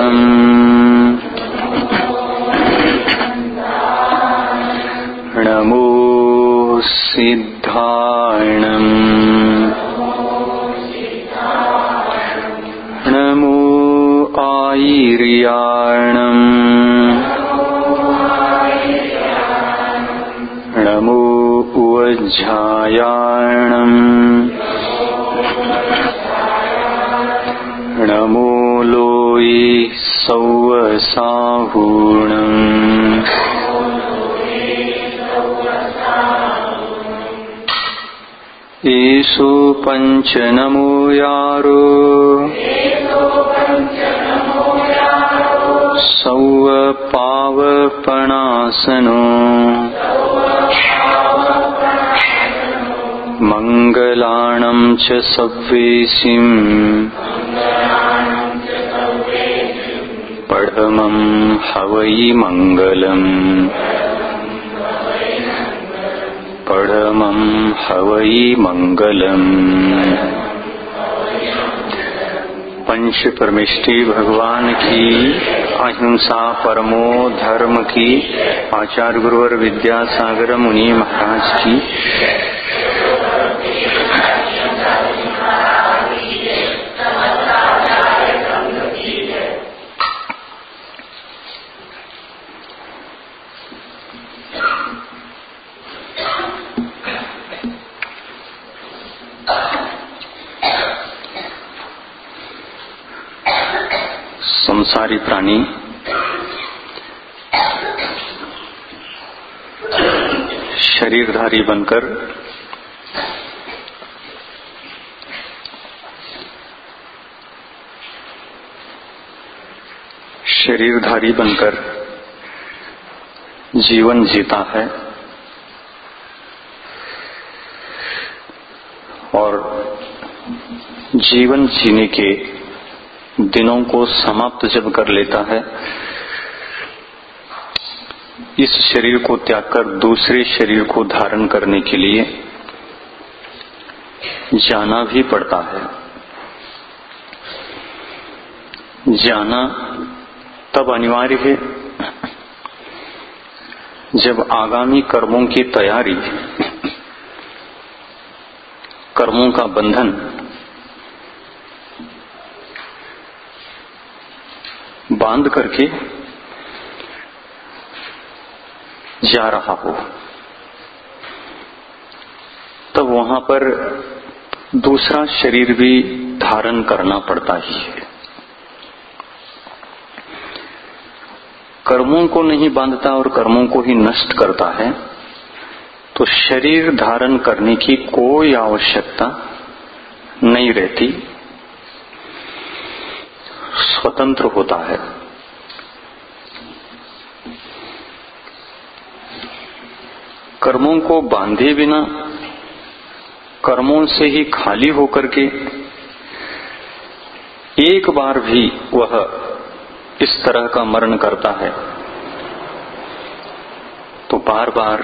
नमो सिद्धार्णम् नमो आयर्याणम् नमो उज्जायाणम् नमो लोये सौवसाहूणम् येषु पंच नमो यारो सौव पावपणासनो मंगलाणं च सव्वेसिं पढ़मं हवै मंगलम् पढ़मं हवै मंगलम्। पंच परमेष्ठी भगवान की, अहिंसा परमो धर्म की, आचार्य गुरुवर विद्यासागर मुनि महाराज की। संसारी प्राणी शरीरधारी बनकर जीवन जीता है और जीवन जीने के दिनों को समाप्त जब कर लेता है, इस शरीर को त्याग कर दूसरे शरीर को धारण करने के लिए जाना भी पड़ता है। जाना तब अनिवार्य है जब आगामी कर्मों की तैयारी, कर्मों का बंधन बांध करके जा रहा हो, तब वहां पर दूसरा शरीर भी धारण करना पड़ता ही है। कर्मों को नहीं बांधता और कर्मों को ही नष्ट करता है तो शरीर धारण करने की कोई आवश्यकता नहीं रहती, स्वतंत्र होता है। कर्मों को बांधे बिना, कर्मों से ही खाली होकर के एक बार भी वह इस तरह का मरण करता है तो बार बार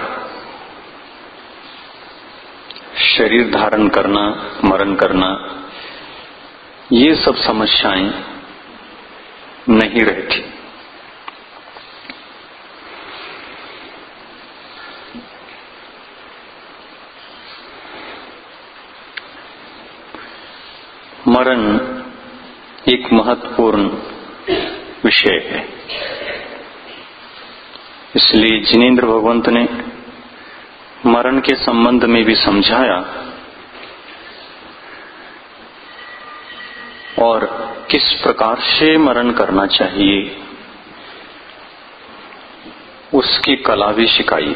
शरीर धारण करना, मरण करना, ये सब समस्याएं नहीं रहती। मरण एक महत्वपूर्ण विषय है, इसलिए जिनेंद्र भगवंत ने मरण के संबंध में भी समझाया और किस प्रकार से मरण करना चाहिए उसकी कला भी सिखाई।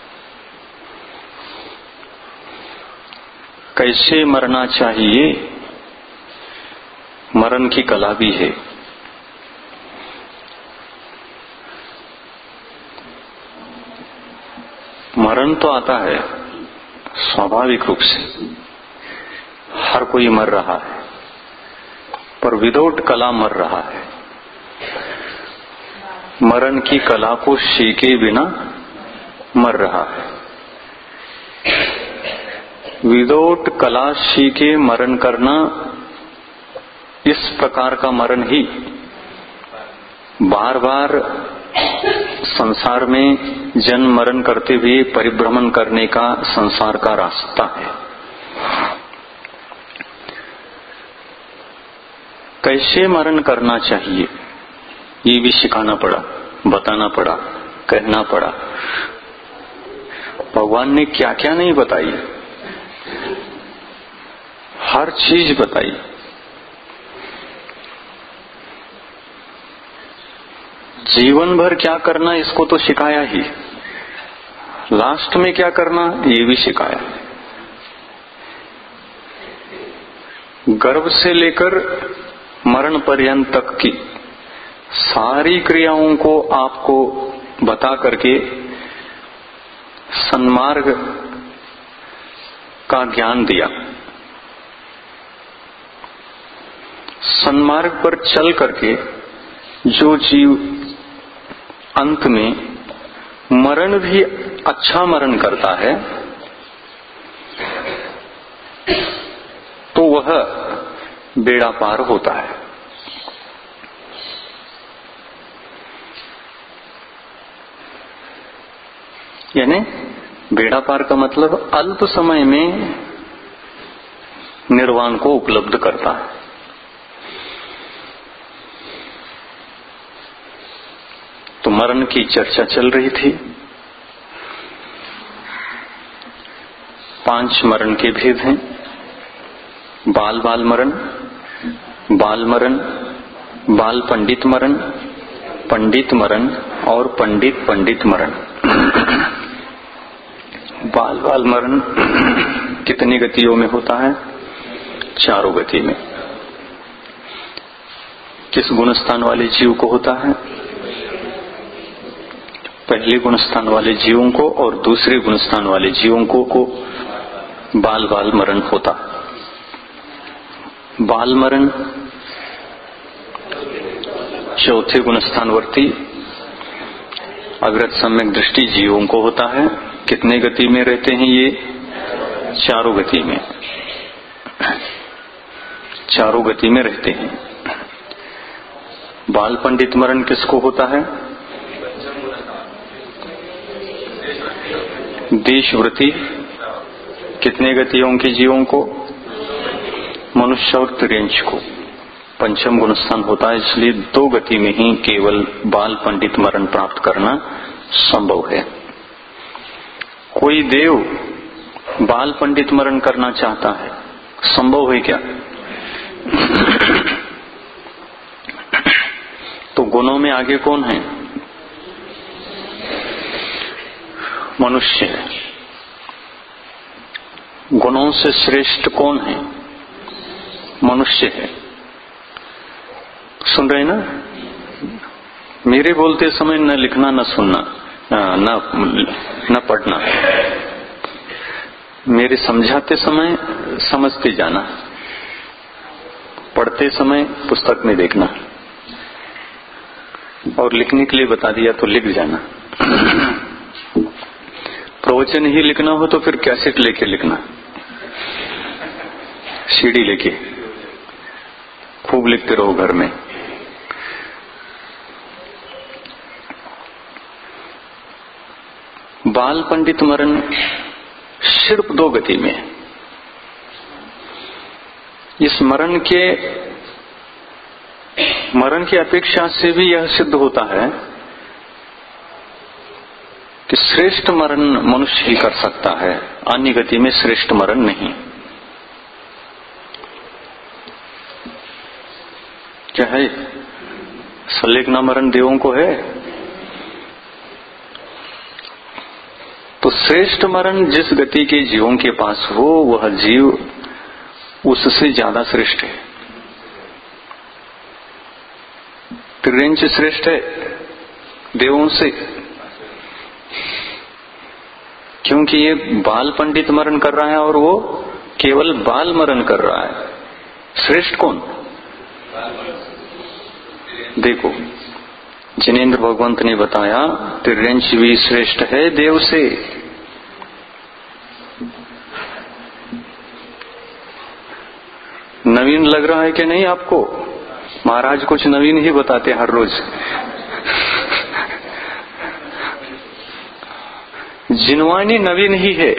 कैसे मरना चाहिए, मरण की कला भी है। मरण तो आता है स्वाभाविक रूप से, हर कोई मर रहा है, पर विदाउट कला मर रहा है। मरण की कला को सीखे बिना मर रहा है। विदाउट कला सीखे मरण करना, इस प्रकार का मरण ही बार बार संसार में जन्म मरण करते हुए परिभ्रमण करने का संसार का रास्ता है। कैसे मरण करना चाहिए ये भी सिखाना पड़ा, बताना पड़ा, कहना पड़ा। भगवान ने क्या क्या नहीं बताई, हर चीज बताई। जीवन भर क्या करना इसको तो सिखाया ही, लास्ट में क्या करना ये भी सिखाया। गर्भ से लेकर मरण पर्यंत तक की सारी क्रियाओं को आपको बता करके सन्मार्ग का ज्ञान दिया। सन्मार्ग पर चल करके जो जीव अंत में मरण भी अच्छा मरण करता है तो वह बेड़ा पार होता है। यानी बेड़ा पार का मतलब अल्प समय में निर्वाण को उपलब्ध करता है। तो मरण की चर्चा चल रही थी। 5 मरण के भेद हैं। बाल बाल मरण, बाल मरण, बाल पंडित मरण, पंडित मरण और पंडित पंडित मरण। बाल बाल मरण कितनी गतियों में होता है? 4 गति में। किस गुणस्थान वाले जीव को होता है? पहले गुणस्थान वाले जीवों को और दूसरे गुणस्थान वाले जीवों को बाल बाल मरण होता। बाल मरण चौथे गुणस्थानवर्ती अग्रत सम्यक दृष्टि जीवों को होता है। कितने गति में रहते हैं ये? 4 गति में। 4 गति में रहते हैं। बाल पंडित मरण किसको होता है? देशवृत्ति कितने गतियों के जीवों को? मनुष्य और तिर्यंच को। 5म गुणस्थान होता है, इसलिए 2 गति में ही केवल बाल पंडित मरण प्राप्त करना संभव है। कोई देव बाल पंडित मरण करना चाहता है, संभव है क्या? तो गुणों में आगे कौन है? मनुष्य है। गुणों से श्रेष्ठ कौन है? मनुष्य है। सुन रहे ना? मेरे बोलते समय न लिखना, न सुनना, न पढ़ना। मेरे समझाते समय समझते जाना, पढ़ते समय पुस्तक में देखना, और लिखने के लिए बता दिया तो लिख जाना। प्रवचन ही लिखना हो तो फिर कैसेट लेके लिखना, सीडी लेके खूब लिखते रहो घर में। बाल पंडित मरण सिर्फ 2 गति में। इस मरण की अपेक्षा से भी यह सिद्ध होता है कि श्रेष्ठ मरण मनुष्य ही कर सकता है, अन्य गति में श्रेष्ठ मरण नहीं। क्या है? सलेखना मरण देवों को है। तो श्रेष्ठ मरण जिस गति के जीवों के पास हो, वह जीव उससे ज्यादा श्रेष्ठ है। तिर्यंच श्रेष्ठ है देवों से, क्योंकि ये बाल पंडित मरण कर रहा है और वो केवल बाल मरण कर रहा है। श्रेष्ठ कौन? देखो, जिनेन्द्र भगवंत ने बताया तिर्यंच भी श्रेष्ठ है देव से। नवीन लग रहा है कि नहीं आपको? महाराज कुछ नवीन ही बताते हर रोज। जिनवानी नवीन ही है।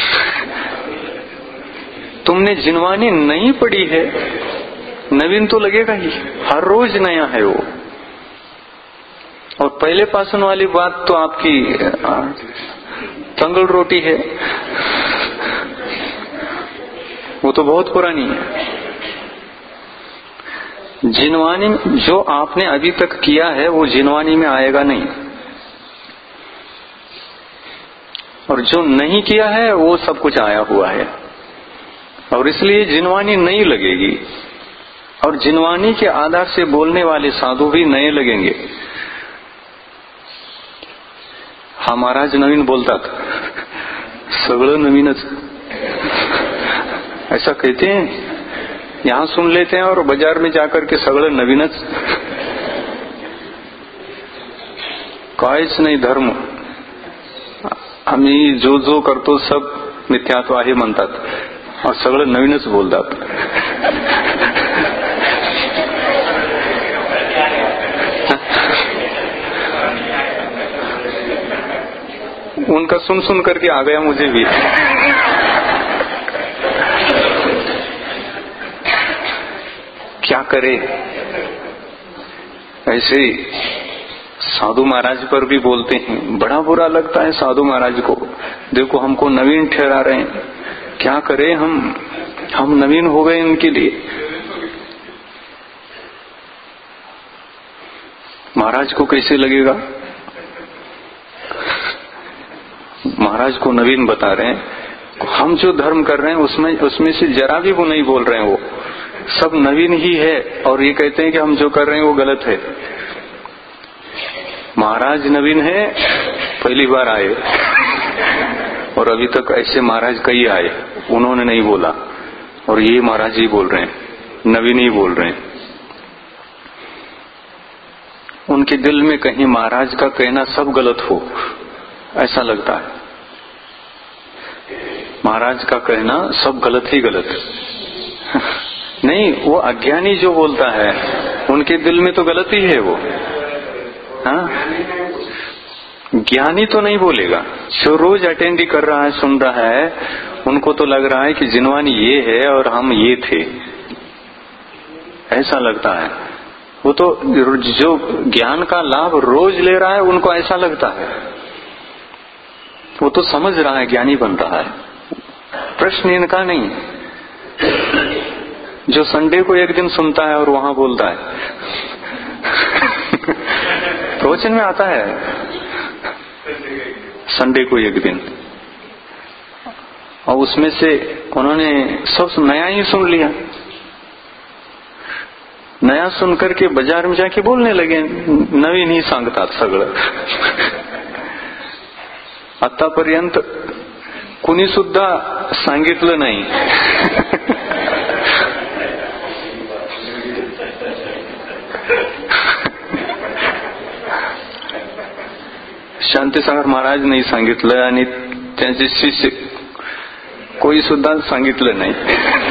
तुमने जिनवानी नहीं पढ़ी है, नवीन तो लगेगा ही, हर रोज नया है वो। और पहले पासन वाली बात तो आपकी तंगल रोटी है, वो तो बहुत पुरानी है। जिनवानी जो आपने अभी तक किया है वो जिनवानी में आएगा नहीं, और जो नहीं किया है वो सब कुछ आया हुआ है, और इसलिए जिनवानी नहीं लगेगी। और जिनवानी के आधार से बोलने वाले साधु भी नए लगेंगे। हा महाराज नवीन बोलतात, सगळं नवीनच, ऐसा कहते हैं। यहां सुन लेते हैं और बाजार में जाकर के सगळं नवीनच, काहीच नाही धर्म, आम्ही जो जो करतो सब मिथ्यात्व आहे म्हणतात, और सगळं नवीनच बोलतात। उनका सुन सुन करके आ गया मुझे भी। क्या करे, ऐसे साधु महाराज पर भी बोलते हैं, बड़ा बुरा लगता है साधु महाराज को। देखो हमको नवीन ठहरा रहे हैं, क्या करें, हम नवीन हो गए इनके लिए। महाराज को कैसे लगेगा, महाराज को नवीन बता रहे हैं, हम जो धर्म कर रहे हैं उसमें से जरा भी वो नहीं बोल रहे हैं, वो सब नवीन ही है, और ये कहते हैं कि हम जो कर रहे हैं वो गलत है। महाराज नवीन है, पहली बार आए, और अभी तक ऐसे महाराज कई आए, उन्होंने नहीं बोला, और ये महाराज ही बोल रहे हैं, नवीन ही बोल रहे हैं। उनके दिल में कहीं महाराज का कहना सब गलत हो, ऐसा लगता है। महाराज का कहना सब गलत ही गलत। नहीं, वो अज्ञानी जो बोलता है उनके दिल में तो गलत ही है वो। हाँ, ज्ञानी तो नहीं बोलेगा। जो रोज अटेंड कर रहा है, सुन रहा है, उनको तो लग रहा है कि जिनवानी ये है और हम ये थे, ऐसा लगता है। वो तो जो ज्ञान का लाभ रोज ले रहा है उनको ऐसा लगता है, वो तो समझ रहा है, ज्ञानी बन रहा है। प्रश्न इनका नहीं, जो संडे को एक दिन सुनता है और वहां बोलता है। प्रवचन में आता है संडे को एक दिन, और उसमें से उन्होंने सब नया ही सुन लिया। नया सुन करके बाजार में जाके बोलने लगे, नवीन ही सांगतात सगळं। आतापर्यंत कुणी सुद्धा सांगितलं नाही। शांतीसागर महाराज नाही सांगितलं, आणि त्यांचे शिष्य कोई सुद्धा सांगितलं नाही,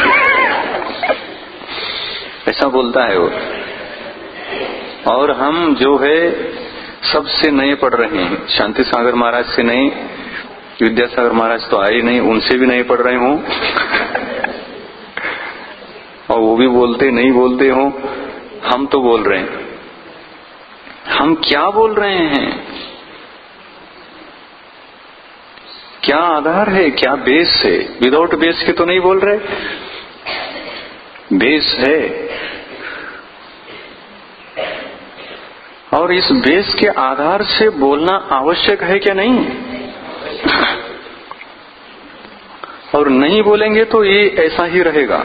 ऐसा बोलता है वो। और हम जो है सबसे नए पढ़ रहे हैं, शांतिसागर महाराज से नहीं, विद्यासागर महाराज तो आए नहीं, उनसे भी नहीं पढ़ रहे हूं, और वो भी बोलते नहीं बोलते हो, हम तो बोल रहे हैं। हम क्या बोल रहे हैं, क्या आधार है, क्या बेस है? विदाउट बेस के तो नहीं बोल रहे, बेस है। और इस बेस के आधार से बोलना आवश्यक है क्या? नहीं। और नहीं बोलेंगे तो ये ऐसा ही रहेगा।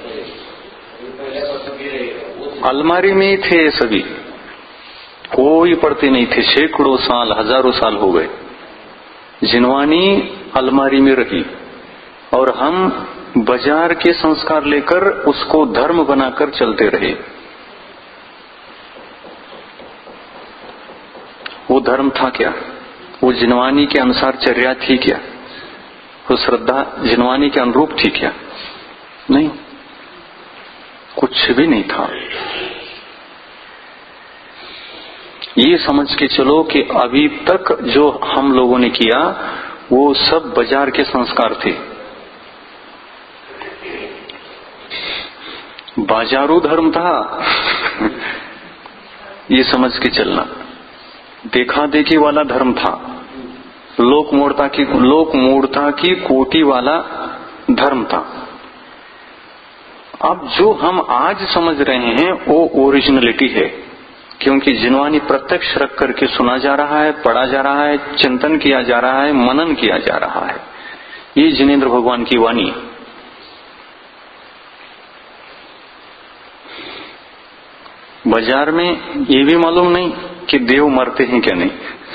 अलमारी में ही थे सभी, कोई पढ़ते नहीं थे, सैकड़ों साल, हजारों साल हो गए। जिनवानी अलमारी में रही, और हम बाजार के संस्कार लेकर उसको धर्म बनाकर चलते रहे। वो धर्म था क्या? वो जिनवानी के अनुसार चर्या थी क्या? वो श्रद्धा जिनवानी के अनुरूप थी क्या? नहीं, कुछ भी नहीं था। ये समझ के चलो कि अभी तक जो हम लोगों ने किया वो सब बाजार के संस्कार थे, बाजारू धर्म था। ये समझ के चलना, देखा देखी वाला धर्म था, लोक मूढ़ता की कोटि वाला धर्म था। अब जो हम आज समझ रहे हैं वो ओरिजिनलिटी है, क्योंकि जिनवानी प्रत्यक्ष रख करके सुना जा रहा है, पढ़ा जा रहा है, चिंतन किया जा रहा है, मनन किया जा रहा है। ये जिनेंद्र भगवान की वाणी। बाजार में ये भी मालूम नहीं कि देव मरते हैं क्या नहीं।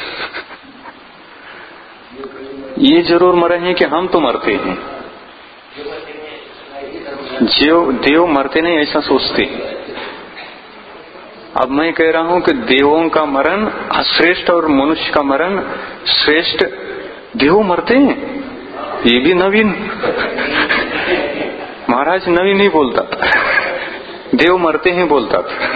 ये जरूर मरे हैं कि हम तो मरते हैं। देव मरते नहीं ऐसा सोचते। अब मैं कह रहा हूं कि देवों का मरण श्रेष्ठ और मनुष्य का मरण श्रेष्ठ। देव मरते हैं, ये भी नवीन। महाराज नवीन ही बोलता था, देव मरते हैं बोलता था।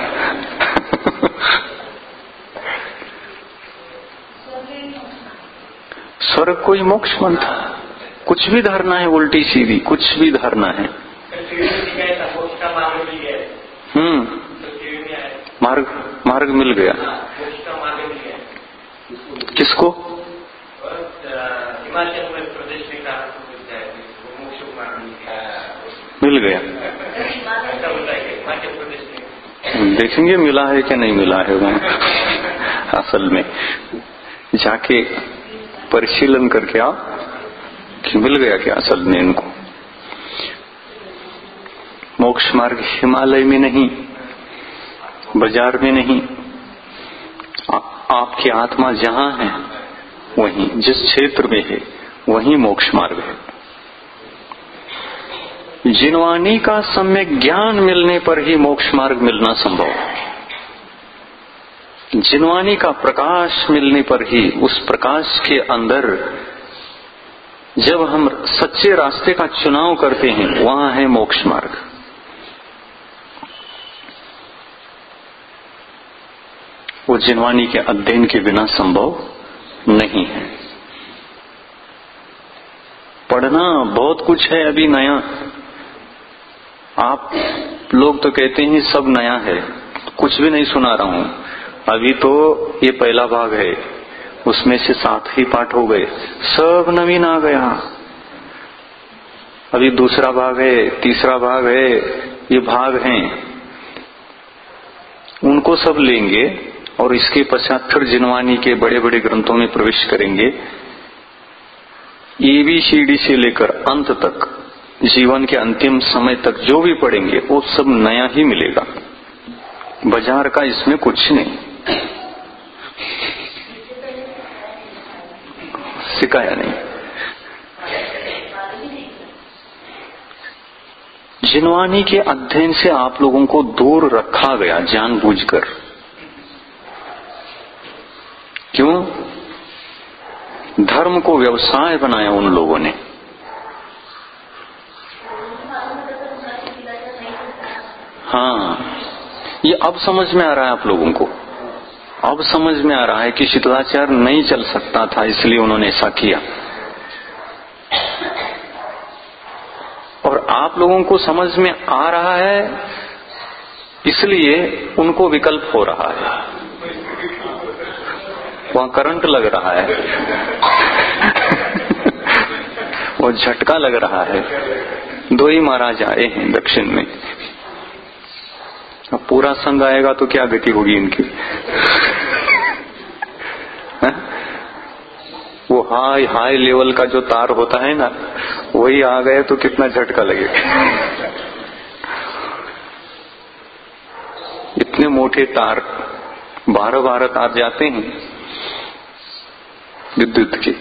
स्वर्ग कोई मोक्ष मंत्र, कुछ भी धारणा है उल्टी सीधी, कुछ भी धारणा है। मार्ग मिल गया। किसको? हिमाचल प्रदेश में मिल गया। देखेंगे मिला है क्या नहीं मिला है वहां। असल में जाके परिशीलन करके आओ कि मिल गया क्या असल में इनको। मोक्ष मार्ग हिमालय में नहीं, बाजार में नहीं, आपकी आत्मा जहां है वहीं, जिस क्षेत्र में है वहीं मोक्ष मार्ग है। जिनवानी का सम्यक ज्ञान मिलने पर ही मोक्ष मार्ग मिलना संभव है। जिनवानी का प्रकाश मिलने पर ही, उस प्रकाश के अंदर जब हम सच्चे रास्ते का चुनाव करते हैं, वहां है मोक्ष मार्ग। वो जिनवानी के अध्ययन के बिना संभव नहीं है। पढ़ना बहुत कुछ है अभी नया। आप लोग तो कहते हैं सब नया है, कुछ भी नहीं सुना रहा हूं। अभी तो ये पहला भाग है, उसमें से 7 ही पाठ हो गए, सब नवीन आ गया। अभी दूसरा भाग है, तीसरा भाग है, ये भाग हैं, उनको सब लेंगे और इसके पश्चात फिर जिनवानी के बड़े बड़े ग्रंथों में प्रवेश करेंगे। ABCD से लेकर अंत तक, जीवन के अंतिम समय तक जो भी पढ़ेंगे वो सब नया ही मिलेगा। बाजार का इसमें कुछ नहीं सिखाया नहीं। जिनवानी के अध्ययन से आप लोगों को दूर रखा गया जानबूझकर। क्यों? धर्म को व्यवसाय बनाया उन लोगों ने। हाँ, ये अब समझ में आ रहा है आप लोगों को। अब समझ में आ रहा है कि शीतलाचार नहीं चल सकता था, इसलिए उन्होंने ऐसा किया। और आप लोगों को समझ में आ रहा है, इसलिए उनको विकल्प हो रहा है। वहां करंट लग रहा है, वो झटका लग रहा है। 2 ही महाराज आए हैं दक्षिण में। अब पूरा संघ आएगा तो क्या गति होगी इनकी। वो हाई लेवल का जो तार होता है ना, वही आ गए तो कितना झटका लगेगा। इतने मोटे तार 12 तार जाते हैं विद्युत के।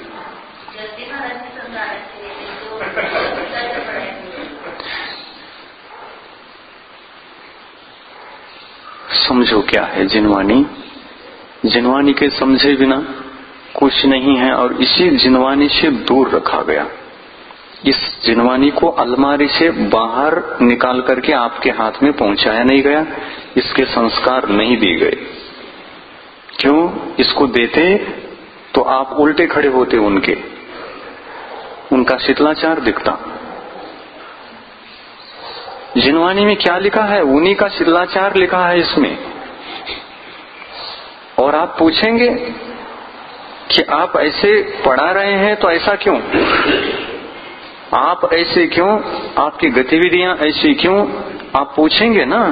समझो क्या है जिनवानी। जिनवानी के समझे बिना कुछ नहीं है, और इसी जिनवानी से दूर रखा गया। इस जिनवानी को अलमारी से बाहर निकाल करके आपके हाथ में पहुंचाया नहीं गया, इसके संस्कार नहीं दिए गए। क्यों? इसको देते तो आप उल्टे खड़े होते उनके, उनका शिथिलाचार दिखता। जिनवाणी में क्या लिखा है, उन्हीं का शिथिलाचार लिखा है इसमें। और आप पूछेंगे कि आप ऐसे पढ़ा रहे हैं तो ऐसा क्यों, आप ऐसे क्यों, आपकी गतिविधियां ऐसी क्यों, आप पूछेंगे ना।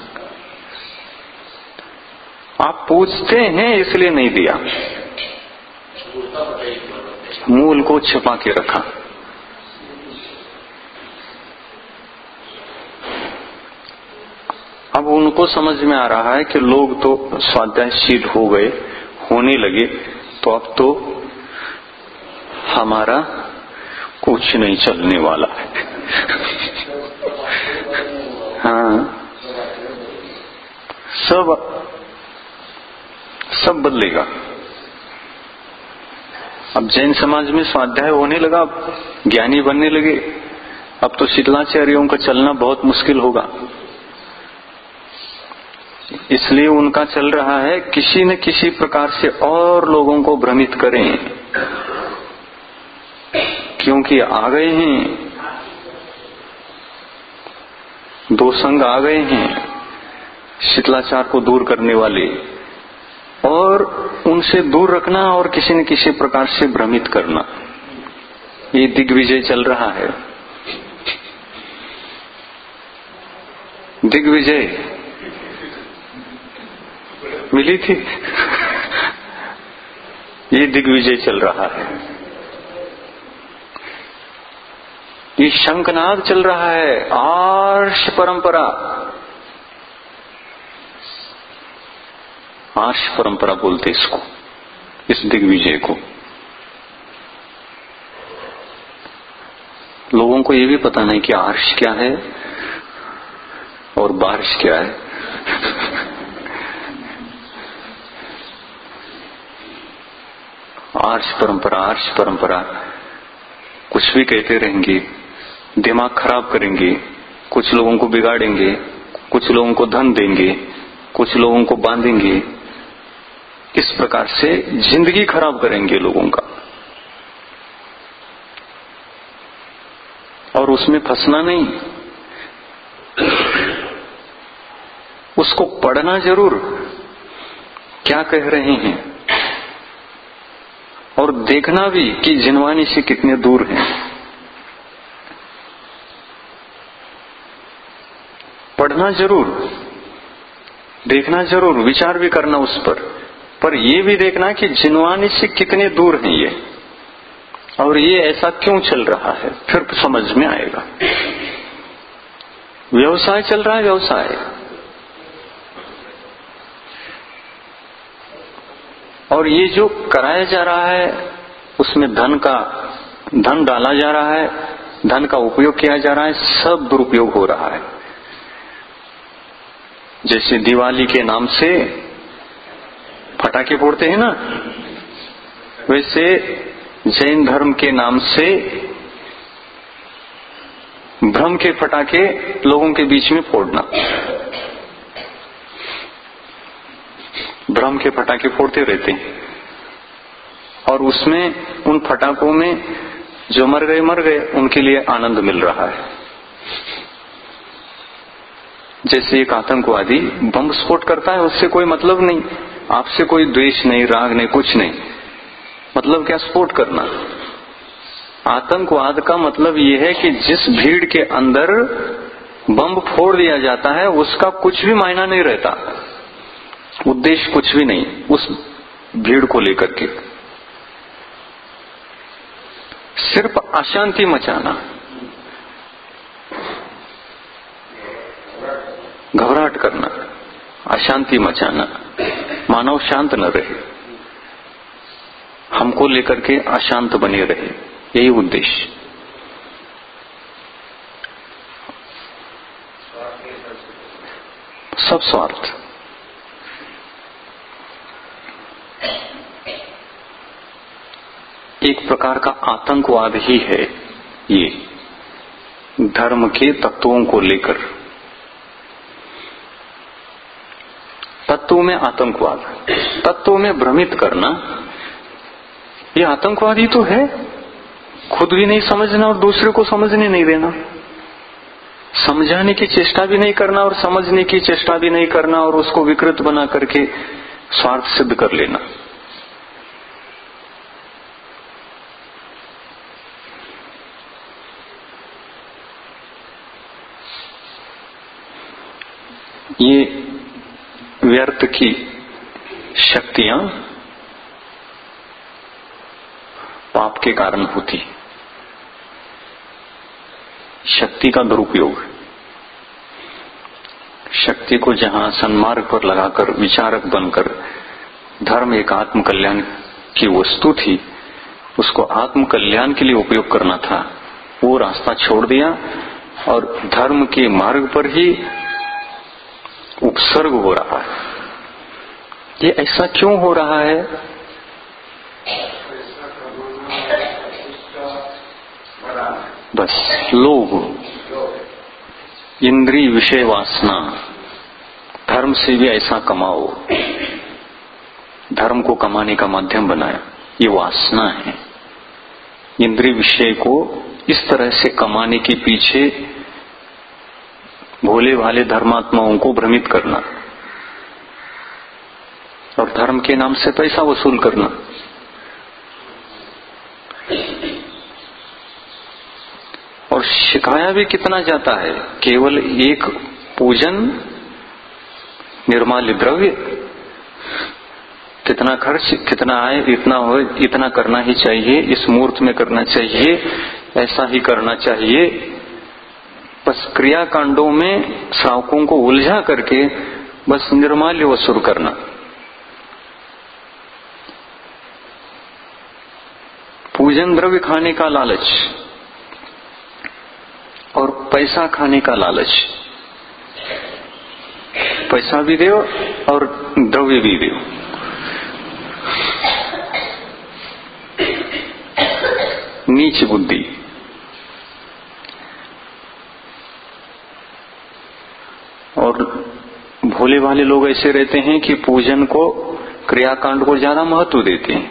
आप पूछते हैं इसलिए नहीं दिया, मूल को छिपा के रखा। अब उनको समझ में आ रहा है कि लोग तो स्वाध्यायशील हो गए, होने लगे, तो अब तो हमारा कुछ नहीं चलने वाला है। हाँ, सब बदलेगा। अब जैन समाज में स्वाध्याय होने लगा, ज्ञानी बनने लगे, अब तो शिथिलाचार्यों का चलना बहुत मुश्किल होगा। इसलिए उनका चल रहा है किसी न किसी प्रकार से और लोगों को भ्रमित करें, क्योंकि आ गए हैं, दो संघ आ गए हैं शिथिलाचार को दूर करने वाले, और उनसे दूर रखना और किसी न किसी प्रकार से भ्रमित करना, ये दिग्विजय चल रहा है। दिग्विजय मिली थी। ये दिग्विजय चल रहा है, ये शंखनाद चल रहा है, आर्ष परंपरा, आर्ष परंपरा बोलते इसको, इस दिग्विजय को। लोगों को ये भी पता नहीं कि आर्ष क्या है और बारिश क्या है। आर्ष परंपरा, आर्ष परंपरा, कुछ भी कहते रहेंगे, दिमाग खराब करेंगे, कुछ लोगों को बिगाड़ेंगे, कुछ लोगों को धन देंगे, कुछ लोगों को बांधेंगे, इस प्रकार से जिंदगी खराब करेंगे लोगों का। और उसमें फंसना नहीं, उसको पढ़ना जरूर, क्या कह रहे हैं, और देखना भी कि जिनवानी से कितने दूर हैं। पढ़ना जरूर, देखना जरूर, विचार भी करना उस पर ये भी देखना कि जिनवानी से कितने दूर हैं ये, और ये ऐसा क्यों चल रहा है, फिर समझ में आएगा। व्यवसाय चल रहा है, व्यवसाय, और ये जो कराया जा रहा है उसमें धन डाला जा रहा है, धन का उपयोग किया जा रहा है, सब दुरुपयोग हो रहा है। जैसे दिवाली के नाम से फटाके फोड़ते हैं ना, वैसे जैन धर्म के नाम से भ्रम के फटाके लोगों के बीच में फोड़ना, भ्रम के फटाके फोड़ते रहते हैं, और उसमें उन फटाकों में जो मर गए उनके लिए आनंद मिल रहा है। जैसे एक आतंकवादी बम स्फोट करता है, उससे कोई मतलब नहीं, आपसे कोई द्वेष नहीं, राग नहीं, कुछ नहीं, मतलब क्या स्फोट करना। आतंकवाद का मतलब यह है कि जिस भीड़ के अंदर बम फोड़ दिया जाता है उसका कुछ भी मायना नहीं रहता, उद्देश्य कुछ भी नहीं उस भीड़ को लेकर के, सिर्फ अशांति मचाना, घबराहट करना, अशांति मचाना, मानव शांत न रहे, हमको लेकर के अशांत बने रहे, यही उद्देश्य। सब स्वार्थ। एक प्रकार का आतंकवाद ही है ये, धर्म के तत्वों को लेकर। तत्व में आतंकवाद, तत्व में भ्रमित करना, ये आतंकवादी तो है। खुद भी नहीं समझना और दूसरे को समझने नहीं देना, समझाने की चेष्टा भी नहीं करना और समझने की चेष्टा भी नहीं करना, और उसको विकृत बना करके स्वार्थ सिद्ध कर लेना। ये व्यर्थ की शक्तियां पाप के कारण होती। शक्ति का दुरुपयोग, शक्ति को जहां सन्मार्ग पर लगाकर विचारक बनकर धर्म एक आत्म कल्याण की वस्तु थी, उसको आत्म कल्याण के लिए उपयोग करना था, वो रास्ता छोड़ दिया और धर्म के मार्ग पर ही उपसर्ग हो रहा है। ये ऐसा क्यों हो रहा है? बस लोभ, इंद्रिय विषय वासना। धर्म से भी ऐसा कमाओ, धर्म को कमाने का माध्यम बनाया, ये वासना है। इंद्रिय विषय को इस तरह से कमाने के पीछे भोले भाले धर्मात्माओं को भ्रमित करना और धर्म के नाम से पैसा वसूल करना। और सिखाया भी कितना जाता है, केवल एक पूजन, निर्माल्य द्रव्य, कितना खर्च, कितना आए, इतना हो, इतना करना ही चाहिए, इस मुहूर्त में करना चाहिए, ऐसा ही करना चाहिए। बस क्रियाकांडों में श्रावकों को उलझा करके बस निर्माल्य वसूल करना। पूजन द्रव्य खाने का लालच और पैसा खाने का लालच, पैसा भी दो और द्रव्य भी दो। नीच बुद्धि। और भोले भाले लोग ऐसे रहते हैं कि पूजन को, क्रियाकांड को ज्यादा महत्व देते हैं।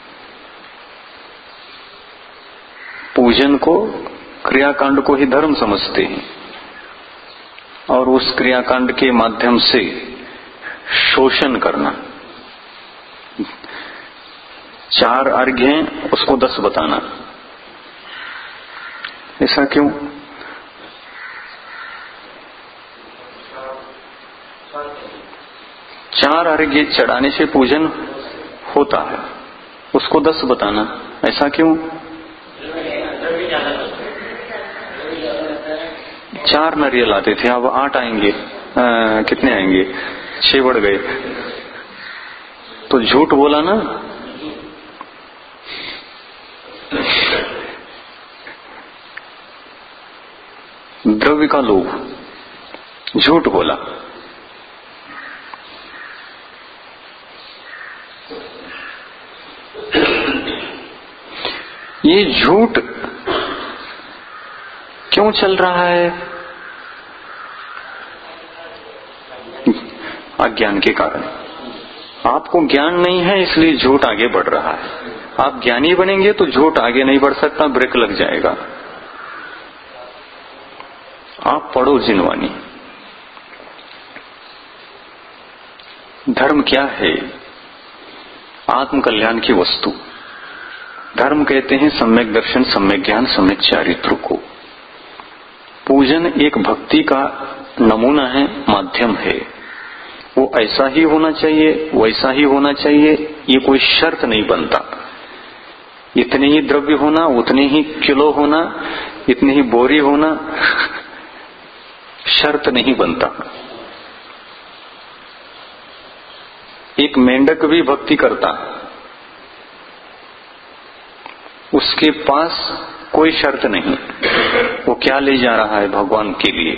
पूजन को, क्रियाकांड को ही धर्म समझते हैं और उस क्रियाकांड के माध्यम से शोषण करना। 4 अर्घ्य हैं, उसको 10 बताना। ऐसा क्यों? चार अर्घ्य चढ़ाने से पूजन होता है, उसको 10 बताना। ऐसा क्यों? 4 नारियल आते थे, अब 8 आएंगे। कितने आएंगे? 6 बढ़ गए। तो झूठ बोला ना। द्रव्य का लोभ, झूठ बोला। ये झूठ क्यों चल रहा है? अज्ञान के कारण। आपको ज्ञान नहीं है इसलिए झूठ आगे बढ़ रहा है। आप ज्ञानी बनेंगे तो झूठ आगे नहीं बढ़ सकता, ब्रेक लग जाएगा। आप पढ़ो जिनवानी। धर्म क्या है? आत्म कल्याण की वस्तु। धर्म कहते हैं सम्यक दर्शन, सम्यक ज्ञान, सम्यक चारित्र को। पूजन एक भक्ति का नमूना है, माध्यम है। वो ऐसा ही होना चाहिए, वैसा ही होना चाहिए, ये कोई शर्त नहीं बनता। इतने ही द्रव्य होना, उतने ही किलो होना, इतनी ही बोरी होना शर्त नहीं बनता। एक मेंढक भी भक्ति करता है, उसके पास कोई शर्त नहीं, वो क्या ले जा रहा है भगवान के लिए।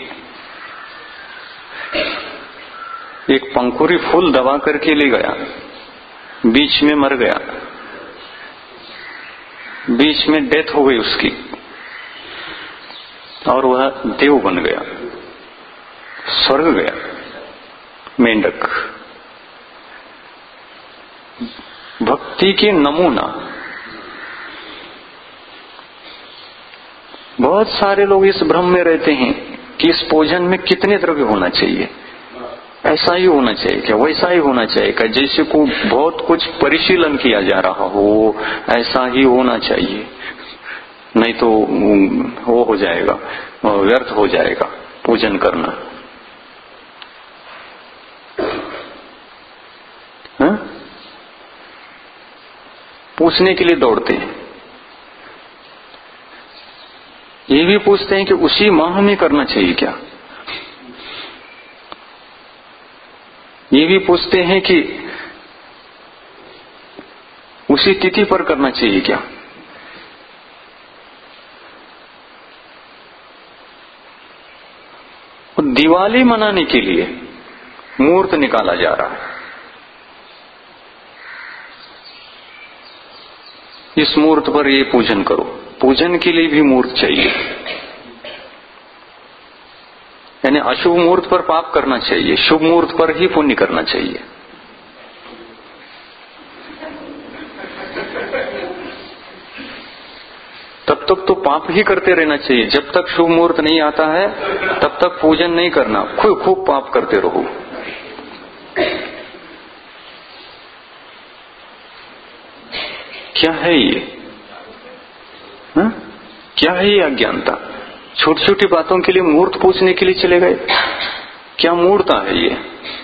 एक पंखुरी फूल दबा करके ले गया, बीच में मर गया, बीच में डेथ हो गई उसकी और वह देव बन गया, स्वर्ग गया मेंढक। भक्ति के नमूना। बहुत सारे लोग इस भ्रम में रहते हैं कि इस भोजन में कितने द्रव्य होना चाहिए, ऐसा ही होना चाहिए क्या, वैसा ही होना चाहिए क्या, जैसे को बहुत कुछ परिशीलन किया जा रहा हो, ऐसा ही होना चाहिए, नहीं तो वो हो जाएगा, व्यर्थ हो जाएगा पूजन करना। हाँ? पूछने के लिए दौड़ते हैं, ये भी पूछते हैं कि उसी माह में करना चाहिए क्या, ये भी पूछते हैं कि उसी तिथि पर करना चाहिए क्या। दिवाली मनाने के लिए मुहूर्त निकाला जा रहा है, इस मुहूर्त पर ये पूजन करो। पूजन के लिए भी मुहूर्त चाहिए, यानी अशुभ मुहूर्त पर पाप करना चाहिए, शुभ मुहूर्त पर ही पुण्य करना चाहिए। तब तक तो पाप ही करते रहना चाहिए, जब तक शुभ मुहूर्त नहीं आता है तब तक पूजन नहीं करना, खूब खूब पाप करते रहो। क्या है ये? हा? क्या है ये अज्ञानता? छोटी छोटी बातों के लिए मुहूर्त पूछने के लिए चले गए, क्या मूर्ता है ये?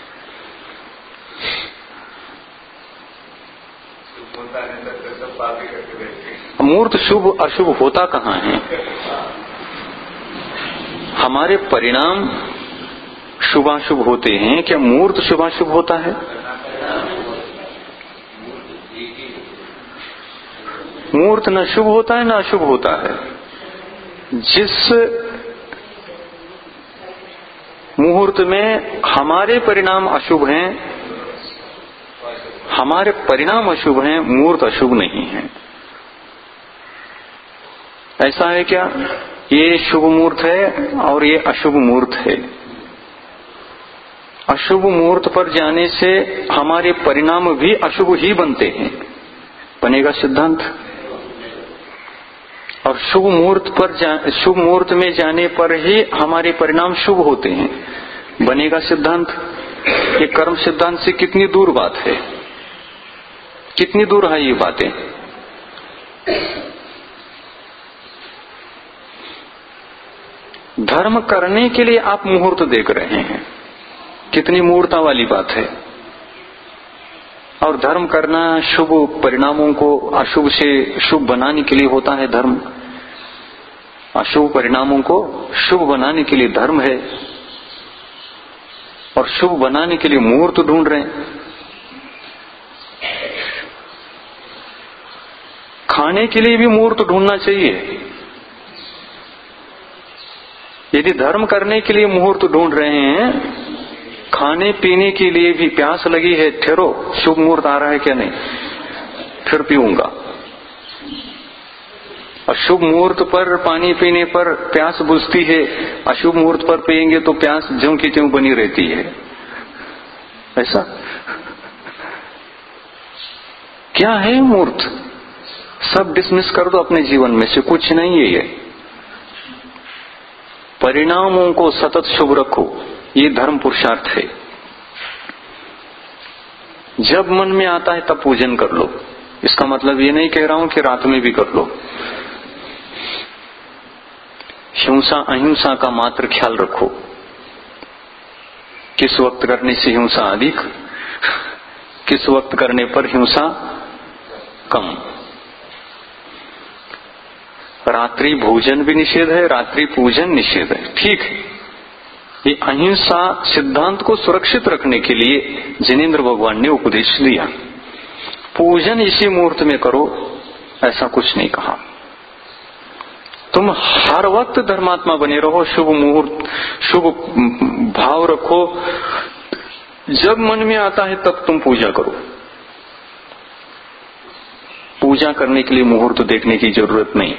मूर्त शुभ अशुभ होता कहाँ है? हमारे परिणाम शुभाशुभ होते हैं, क्या मूर्त शुभाशुभ होता है? मूर्त न शुभ होता है न अशुभ होता है। जिस मुहूर्त में हमारे परिणाम अशुभ हैं, हमारे परिणाम अशुभ हैं, मुहूर्त अशुभ नहीं है। ऐसा है क्या? ये शुभ मुहूर्त है और ये अशुभ मुहूर्त है। अशुभ मुहूर्त पर जाने से हमारे परिणाम भी अशुभ ही बनते हैं, बनेगा सिद्धांत। और शुभ मुहूर्त में जाने पर ही हमारे परिणाम शुभ होते हैं, बनेगा सिद्धांत। ये कर्म सिद्धांत से कितनी दूर बात है, कितनी दूर है ये बातें। धर्म करने के लिए आप मुहूर्त देख रहे हैं, कितनी मूर्ता वाली बात है। और धर्म करना शुभ परिणामों को अशुभ से शुभ बनाने के लिए होता है धर्म, अशुभ परिणामों को शुभ बनाने के लिए धर्म है, और शुभ बनाने के लिए मुहूर्त ढूंढ रहे हैं। खाने के लिए भी मुहूर्त ढूंढना चाहिए। यदि धर्म करने के लिए मुहूर्त ढूंढ रहे हैं, खाने पीने के लिए भी प्यास लगी है, ठहरो शुभ मुहूर्त आ रहा है क्या, नहीं फिर पीऊंगा। अशुभ मुहूर्त पर पानी पीने पर प्यास बुझती है, अशुभ मुहूर्त पर पिएंगे तो प्यास ज्यों की त्यों बनी रहती है। ऐसा क्या है मुहूर्त? सब डिसमिस कर दो अपने जीवन में से, कुछ नहीं है ये। परिणामों को सतत शुभ रखो, ये धर्म पुरुषार्थ है। जब मन में आता है तब पूजन कर लो। इसका मतलब ये नहीं कह रहा हूं कि रात में भी कर लो। हिंसा अहिंसा का मात्र ख्याल रखो, किस वक्त करने से हिंसा अधिक, किस वक्त करने पर हिंसा कम। रात्रि भोजन भी निषेध है, रात्रि पूजन निषेध है, ठीक है। ये अहिंसा सिद्धांत को सुरक्षित रखने के लिए जिनेंद्र भगवान ने उपदेश दिया। पूजन इसी मुहूर्त में करो, ऐसा कुछ नहीं कहा। तुम हर वक्त धर्मात्मा बने रहो, शुभ मुहूर्त शुभ भाव रखो, जब मन में आता है तब तुम पूजा करो। पूजा करने के लिए मुहूर्त देखने की जरूरत नहीं,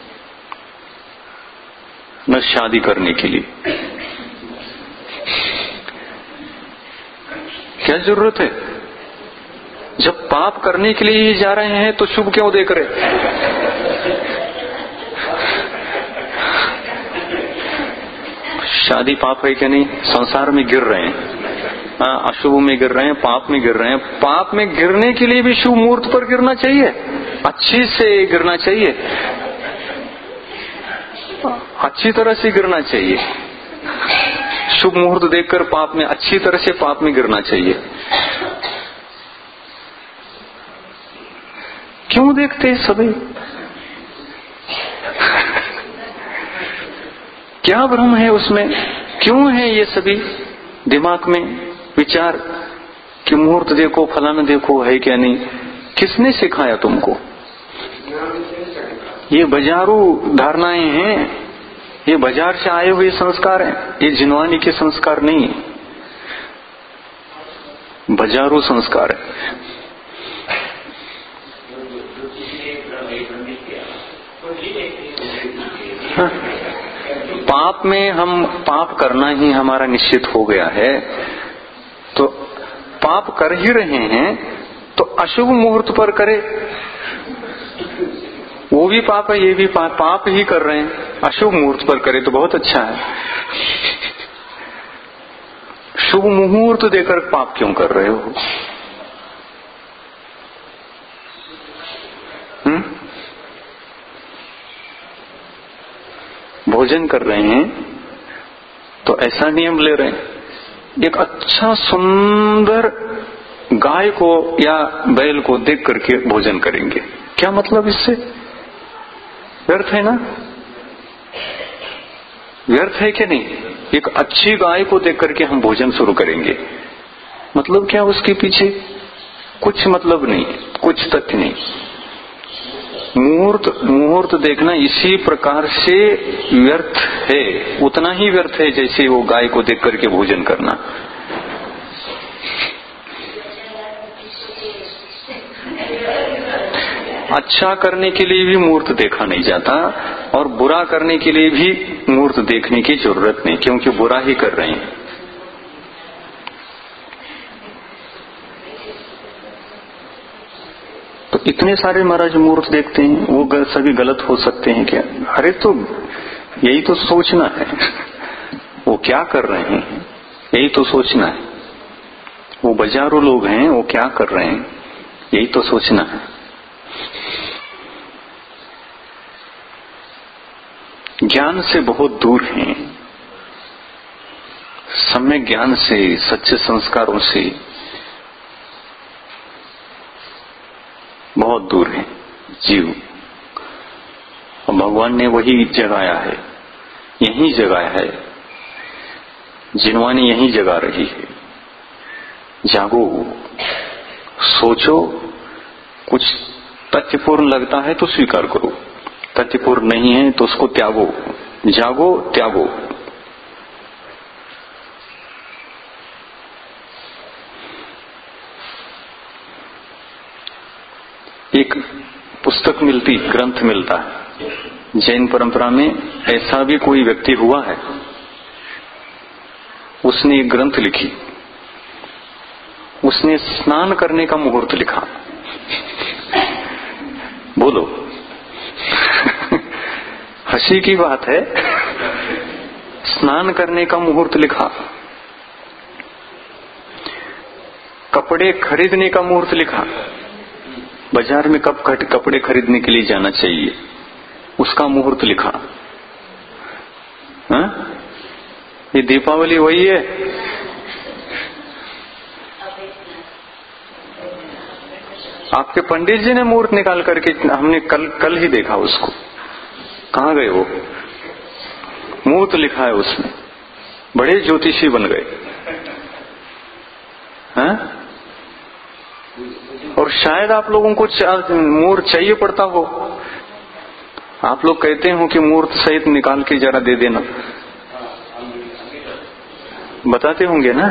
न शादी करने के लिए। क्या जरूरत है? जब पाप करने के लिए ही जा रहे हैं तो शुभ क्यों देख रहे? शादी पाप है कि नहीं? संसार में गिर रहे हैं, अशुभ में गिर रहे हैं, पाप में गिर रहे हैं। पाप में गिरने के लिए भी शुभ मुहूर्त पर गिरना चाहिए, अच्छी से गिरना चाहिए, अच्छी तरह से गिरना चाहिए। शुभ मुहूर्त देखकर पाप में, अच्छी तरह से पाप में गिरना चाहिए। क्यों देखते हैं सभी? क्या भ्रम है उसमें? क्यों है ये सभी दिमाग में विचार कि मुहूर्त देखो, फलाना देखो, है क्या नहीं? किसने सिखाया तुमको? ये बाजारू धारणाएं हैं, ये बाजार से आए हुए संस्कार हैं, ये जिनवानी के संस्कार नहीं है, बाजारू संस्कार है। हाँ। पाप में हम पाप करना ही हमारा निश्चित हो गया है, तो पाप कर ही रहे हैं तो अशुभ मुहूर्त पर करे, वो भी पाप है, ये भी पाप ही कर रहे हैं। अशुभ मुहूर्त पर करे तो बहुत अच्छा है। शुभ मुहूर्त देकर पाप क्यों कर रहे हो? भोजन कर रहे हैं तो ऐसा नियम ले रहे हैं, एक अच्छा सुंदर गाय को या बैल को देख करके भोजन करेंगे। क्या मतलब इससे? व्यर्थ है ना? व्यर्थ है कि नहीं? एक अच्छी गाय को देख करके हम भोजन शुरू करेंगे, मतलब क्या उसके पीछे? कुछ मतलब नहीं, कुछ तथ्य नहीं। मुहूर्त देखना इसी प्रकार से व्यर्थ है, उतना ही व्यर्थ है जैसे वो गाय को देख करके भोजन करना। अच्छा करने के लिए भी मुहूर्त देखा नहीं जाता और बुरा करने के लिए भी मुहूर्त देखने की जरूरत नहीं, क्योंकि बुरा ही कर रहे हैं। तो इतने सारे महाराज मुहूर्त देखते हैं, वो सभी गलत हो सकते हैं क्या? अरे तो यही तो सोचना है, वो क्या कर रहे हैं यही तो सोचना है। वो बाजारू लोग हैं, वो क्या कर रहे हैं यही तो सोचना है। ज्ञान से बहुत दूर हैं, सम्यक ज्ञान से, सच्चे संस्कारों से बहुत दूर है जीव। और भगवान ने वही जगाया है, यही जगाया है, जिनवानी यही जगा रही है। जागो, सोचो, कुछ तथ्यपूर्ण लगता है तो स्वीकार करो, तथ्यपूर्ण नहीं है तो उसको त्यागो। जागो, त्यागो। एक पुस्तक मिलती, ग्रंथ मिलता है जैन परंपरा में। ऐसा भी कोई व्यक्ति हुआ है, उसने एक ग्रंथ लिखी, उसने स्नान करने का मुहूर्त लिखा। बोलो हंसी की बात है, स्नान करने का मुहूर्त लिखा, कपड़े खरीदने का मुहूर्त लिखा, बाजार में कब कपड़े खरीदने के लिए जाना चाहिए उसका मुहूर्त लिखा। हा? ये दीपावली वही है। आपके पंडित जी ने मुहूर्त निकाल करके, हमने कल ही देखा उसको, कहाँ गए वो? मुहूर्त लिखा है उसमें, बड़े ज्योतिषी बन गए। हाँ? और शायद आप लोगों को मुहूर्त चाहिए पड़ता हो, आप लोग कहते हो कि मुहूर्त सहित निकाल के जरा दे देना, बताते होंगे ना।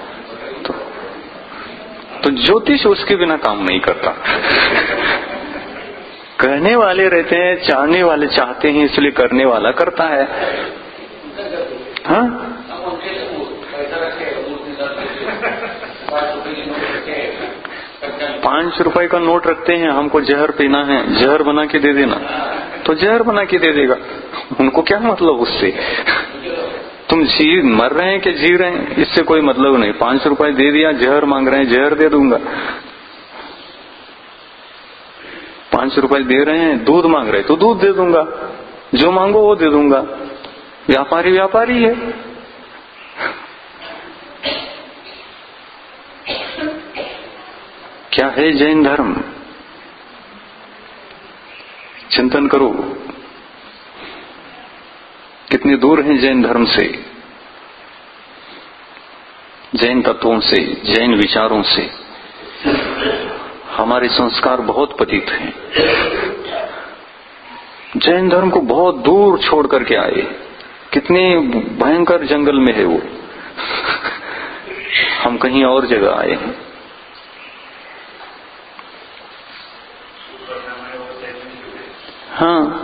तो ज्योतिष उसके बिना काम नहीं करता। कहने वाले रहते हैं, चाहने वाले चाहते हैं, इसलिए करने वाला करता है। हाँ? 5 रुपए का नोट रखते हैं, हमको जहर पीना है, जहर बना के दे देना, तो जहर बना के दे देगा। उनको क्या मतलब उससे? तुम मर रहे हैं कि जी रहे हैं, इससे कोई मतलब नहीं। 5 रुपए दे दिया, जहर मांग रहे हैं, जहर दे दूंगा। 5 रुपए दे रहे हैं, दूध मांग रहे हैं तो दूध दे दूंगा, जो मांगो वो दे दूंगा। व्यापारी व्यापारी है। क्या है जैन धर्म? चिंतन करो, कितने दूर हैं जैन धर्म से, जैन तत्वों से, जैन विचारों से। हमारे संस्कार बहुत पतित हैं। जैन धर्म को बहुत दूर छोड़ करके आए, कितने भयंकर जंगल में है वो। हम कहीं और जगह आए हैं। हाँ,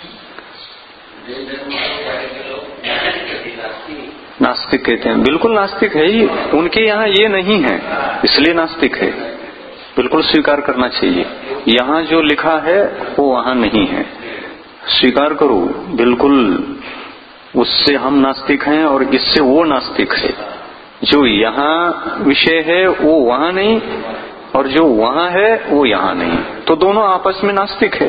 नास्तिक कहते हैं, बिल्कुल नास्तिक है ही। उनके यहाँ ये नहीं है, इसलिए नास्तिक है। बिल्कुल स्वीकार करना चाहिए। यहाँ जो लिखा है वो वहाँ नहीं है, स्वीकार करो। बिल्कुल उससे हम नास्तिक हैं और इससे वो नास्तिक है। जो यहाँ विषय है वो वहाँ नहीं, और जो वहाँ है वो यहाँ नहीं, तो दोनों आपस में नास्तिक है।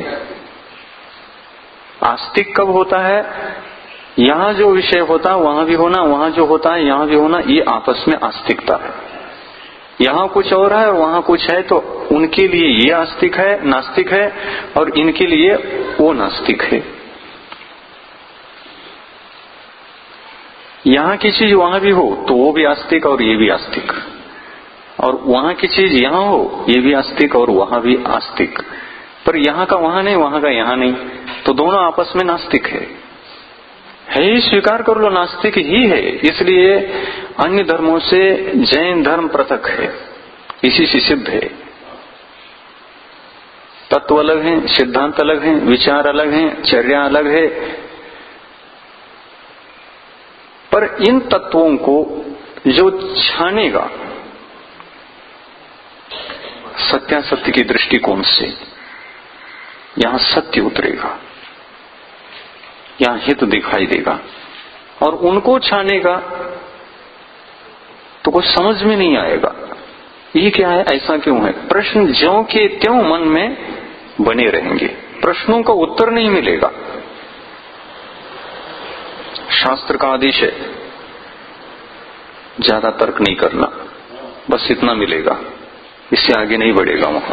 आस्तिक कब होता है? यहाँ जो विषय होता है वहां भी होना, वहां जो होता है यहाँ भी होना, ये आपस में आस्तिकता है। यहाँ कुछ और है और वहां कुछ है, तो उनके लिए ये आस्तिक है, नास्तिक है, और इनके लिए वो नास्तिक है। यहाँ की चीज वहां भी हो तो वो भी आस्तिक और ये भी आस्तिक, और वहां की चीज यहाँ हो ये भी आस्तिक और वहां भी आस्तिक। पर यहाँ का वहां नहीं, वहां का यहाँ नहीं, तो दोनों आपस में नास्तिक है ही। स्वीकार कर लो, नास्तिक ही है। इसलिए अन्य धर्मों से जैन धर्म पृथक है, इसी से सिद्ध है। तत्व अलग हैं, सिद्धांत अलग हैं, विचार अलग हैं, चर्या अलग है, पर इन तत्वों को जो छानेगा सत्यासत्य की दृष्टिकोण से, यहां सत्य उतरेगा, यहां हित दिखाई देगा। और उनको छानेगा तो कुछ समझ में नहीं आएगा, ये क्या है, ऐसा क्यों है। प्रश्न ज्यों के त्यों मन में बने रहेंगे, प्रश्नों का उत्तर नहीं मिलेगा। शास्त्र का आदेश है ज्यादा तर्क नहीं करना, बस इतना मिलेगा, इससे आगे नहीं बढ़ेगा वहां।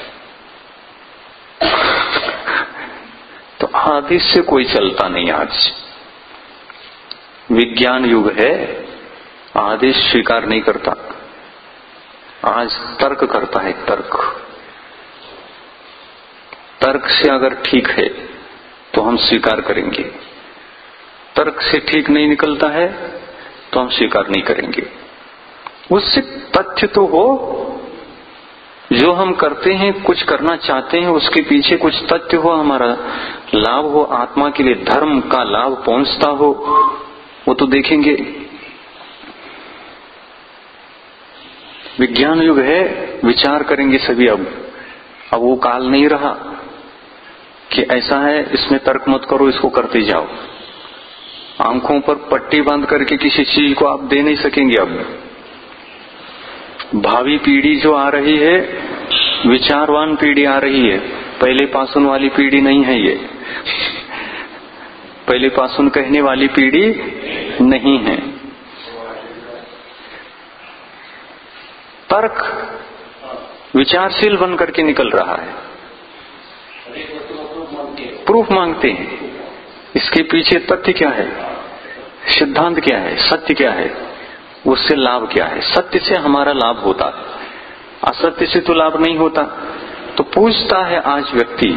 तो आदेश से कोई चलता नहीं। आज विज्ञान युग है, आदेश स्वीकार नहीं करता, आज तर्क करता है। तर्क से अगर ठीक है तो हम स्वीकार करेंगे, तर्क से ठीक नहीं निकलता है तो हम स्वीकार नहीं करेंगे। उससे तथ्य तो हो, जो हम करते हैं, कुछ करना चाहते हैं, उसके पीछे कुछ तथ्य हो, हमारा लाभ हो, आत्मा के लिए धर्म का लाभ पहुंचता हो, वो तो देखेंगे। विज्ञान युग है, विचार करेंगे सभी। अब वो काल नहीं रहा कि ऐसा है इसमें तर्क मत करो, इसको करते जाओ। आंखों पर पट्टी बांध करके किसी चीज को आप दे नहीं सकेंगे। अब भावी पीढ़ी जो आ रही है, विचारवान पीढ़ी आ रही है, पहले पासुन वाली पीढ़ी नहीं है। ये पहले पासुन कहने वाली पीढ़ी नहीं है। तर्क विचारशील बन करके निकल रहा है, प्रूफ मांगते हैं। इसके पीछे तथ्य क्या है, सिद्धांत क्या है, सत्य क्या है, उससे लाभ क्या है। सत्य से हमारा लाभ होता है, असत्य से तो लाभ नहीं होता। तो पूछता है आज व्यक्ति,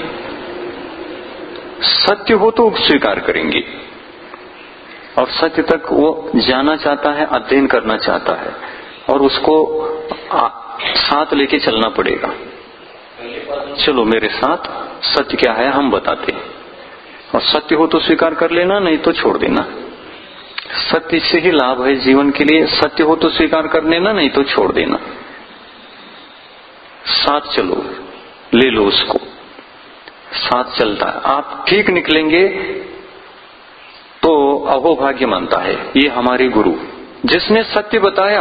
सत्य हो तो स्वीकार करेंगे, और सत्य तक वो जाना चाहता है, अध्ययन करना चाहता है, और उसको साथ लेके चलना पड़ेगा। चलो मेरे साथ, सत्य क्या है हम बताते हैं, और सत्य हो तो स्वीकार कर लेना, नहीं तो छोड़ देना। सत्य से ही लाभ है जीवन के लिए। सत्य हो तो स्वीकार कर लेना, नहीं तो छोड़ देना। साथ चलो, ले लो उसको, साथ चलता है। आप ठीक निकलेंगे तो अहोभाग्य मानता है। ये हमारे गुरु, जिसने सत्य बताया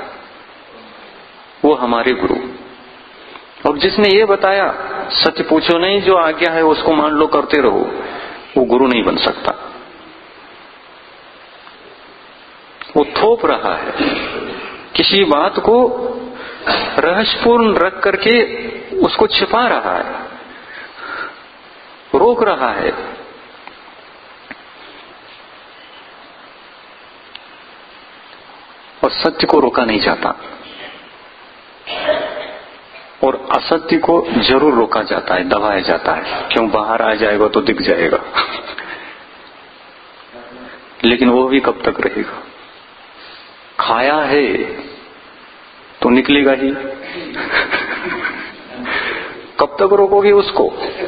वो हमारे गुरु, और जिसने ये बताया सत्य पूछो नहीं, जो आज्ञा है उसको मान लो, करते रहो, वो गुरु नहीं बन सकता। वो थोप रहा है, किसी बात को रहस्यपूर्ण रख करके उसको छिपा रहा है, रोक रहा है। और सत्य को रोका नहीं जाता, और असत्य को जरूर रोका जाता है, दबाया जाता है। क्यों? बाहर आ जाएगा तो दिख जाएगा लेकिन वो भी कब तक रहेगा? खाया है तो निकलेगा ही कब तक रोकोगे उसको?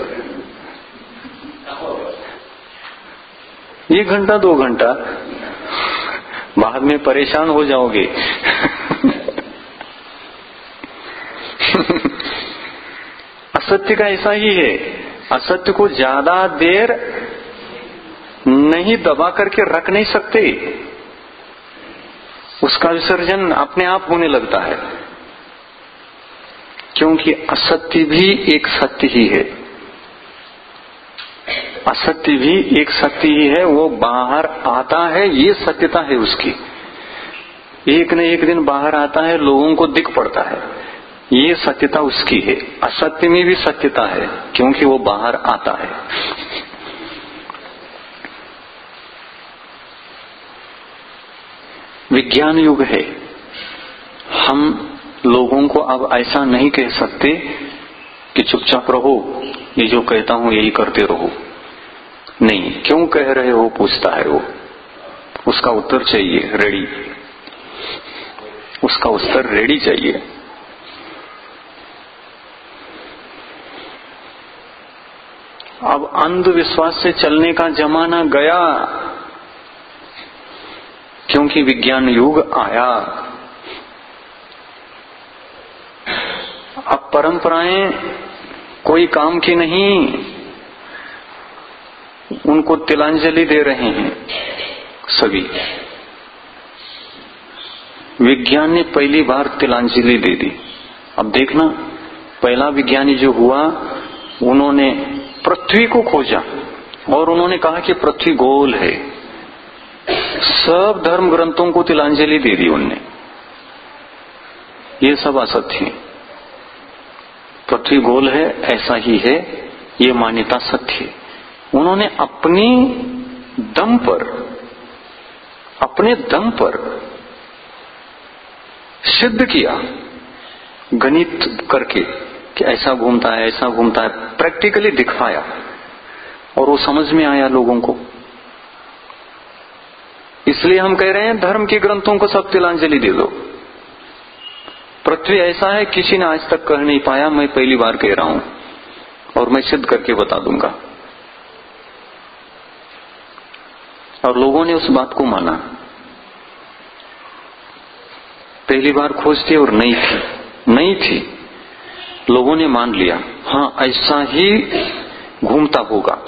1 घंटा 2 घंटा, बाद में परेशान हो जाओगे असत्य का ऐसा ही है, असत्य को ज्यादा देर नहीं दबा करके रख नहीं सकते, उसका विसर्जन अपने आप होने लगता है। क्योंकि असत्य भी एक सत्य ही है, असत्य भी एक सत्य ही है, वो बाहर आता है, ये सत्यता है उसकी। एक न एक दिन बाहर आता है, लोगों को दिख पड़ता है, ये सत्यता उसकी है। असत्य में भी सत्यता है, क्योंकि वो बाहर आता है। विज्ञान युग है, हम लोगों को अब ऐसा नहीं कह सकते कि चुपचाप रहो, ये जो कहता हूं यही करते रहो। नहीं, क्यों कह रहे हो पूछता है वो, उसका उत्तर चाहिए रेडी, उसका उत्तर रेडी चाहिए। अब अंधविश्वास से चलने का जमाना गया, क्योंकि विज्ञान युग आया। अब परंपराएं कोई काम की नहीं, उनको तिलांजलि दे रहे हैं सभी। विज्ञान ने पहली बार तिलांजलि दे दी। अब देखना, पहला विज्ञानी जो हुआ, उन्होंने पृथ्वी को खोजा और उन्होंने कहा कि पृथ्वी गोल है। सब धर्म ग्रंथों को तिलांजलि दे दी उनने, ये सब असत्य है। पृथ्वी गोल है, ऐसा ही है, ये मान्यता सत्य है। उन्होंने अपने दम पर सिद्ध किया, गणित करके कि ऐसा घूमता है, ऐसा घूमता है, प्रैक्टिकली दिखाया, और वो समझ में आया लोगों को। इसलिए हम कह रहे हैं धर्म के ग्रंथों को सब तिलांजलि दे दो। पृथ्वी ऐसा है, किसी ने आज तक कह नहीं पाया, मैं पहली बार कह रहा हूं और मैं सिद्ध करके बता दूंगा। और लोगों ने उस बात को माना। पहली बार खोज थी और नहीं थी, लोगों ने मान लिया, हाँ ऐसा ही घूमता होगा।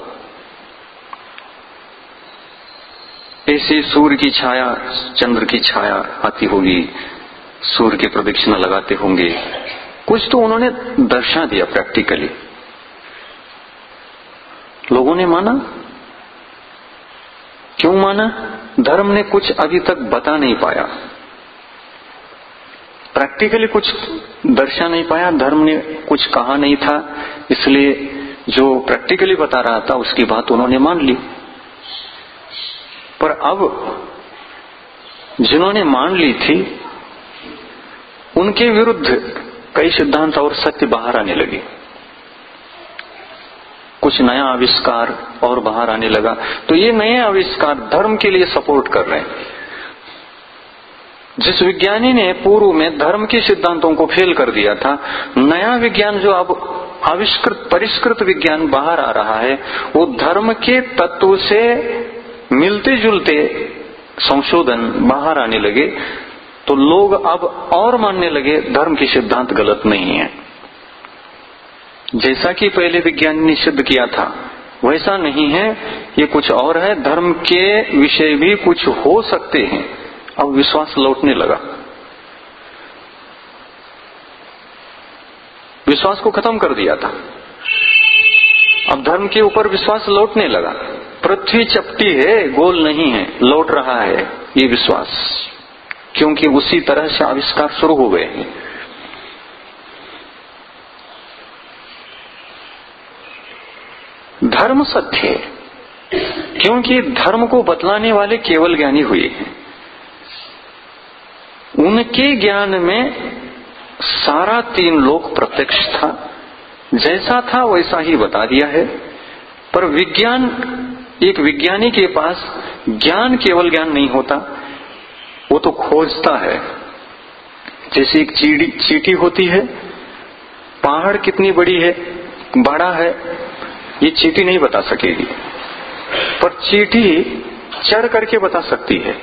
ऐसे सूर्य की छाया, चंद्र की छाया आती होगी, सूर्य की प्रदक्षिणा लगाते होंगे, कुछ तो उन्होंने दर्शा दिया प्रैक्टिकली। लोगों ने माना। क्यों माना? धर्म ने कुछ अभी तक बता नहीं पाया, प्रैक्टिकली कुछ दर्शा नहीं पाया, धर्म ने कुछ कहा नहीं था, इसलिए जो प्रैक्टिकली बता रहा था उसकी बात उन्होंने मान ली। पर अब जिन्होंने मान ली थी, उनके विरुद्ध कई सिद्धांत और सत्य बाहर आने लगे, कुछ नया आविष्कार और बाहर आने लगा। तो ये नए आविष्कार धर्म के लिए सपोर्ट कर रहे हैं। जिस विज्ञानी ने पूर्व में धर्म के सिद्धांतों को फेल कर दिया था, नया विज्ञान जो अब आविष्कृत परिष्कृत विज्ञान बाहर आ रहा है, वो धर्म के तत्व से मिलते जुलते संशोधन बाहर आने लगे। तो लोग अब और मानने लगे धर्म के सिद्धांत गलत नहीं है। जैसा कि पहले विज्ञान ने सिद्ध किया था वैसा नहीं है, ये कुछ और है। धर्म के विषय भी कुछ हो सकते हैं। अब विश्वास लौटने लगा, विश्वास को खत्म कर दिया था, अब धर्म के ऊपर विश्वास लौटने लगा। पृथ्वी चपटी है, गोल नहीं है, लौट रहा है ये विश्वास, क्योंकि उसी तरह से आविष्कार शुरू हो गए हैं। धर्म सत्य है, क्योंकि धर्म को बतलाने वाले केवल ज्ञानी हुए हैं। उनके ज्ञान में सारा तीन लोक प्रत्यक्ष था, जैसा था वैसा ही बता दिया है। पर विज्ञान, एक विज्ञानी के पास ज्ञान केवल ज्ञान नहीं होता, वो तो खोजता है। जैसे एक चींटी होती है, पहाड़ कितनी बड़ी है, बड़ा है, ये चींटी नहीं बता सकेगी, पर चींटी चढ़ करके बता सकती है।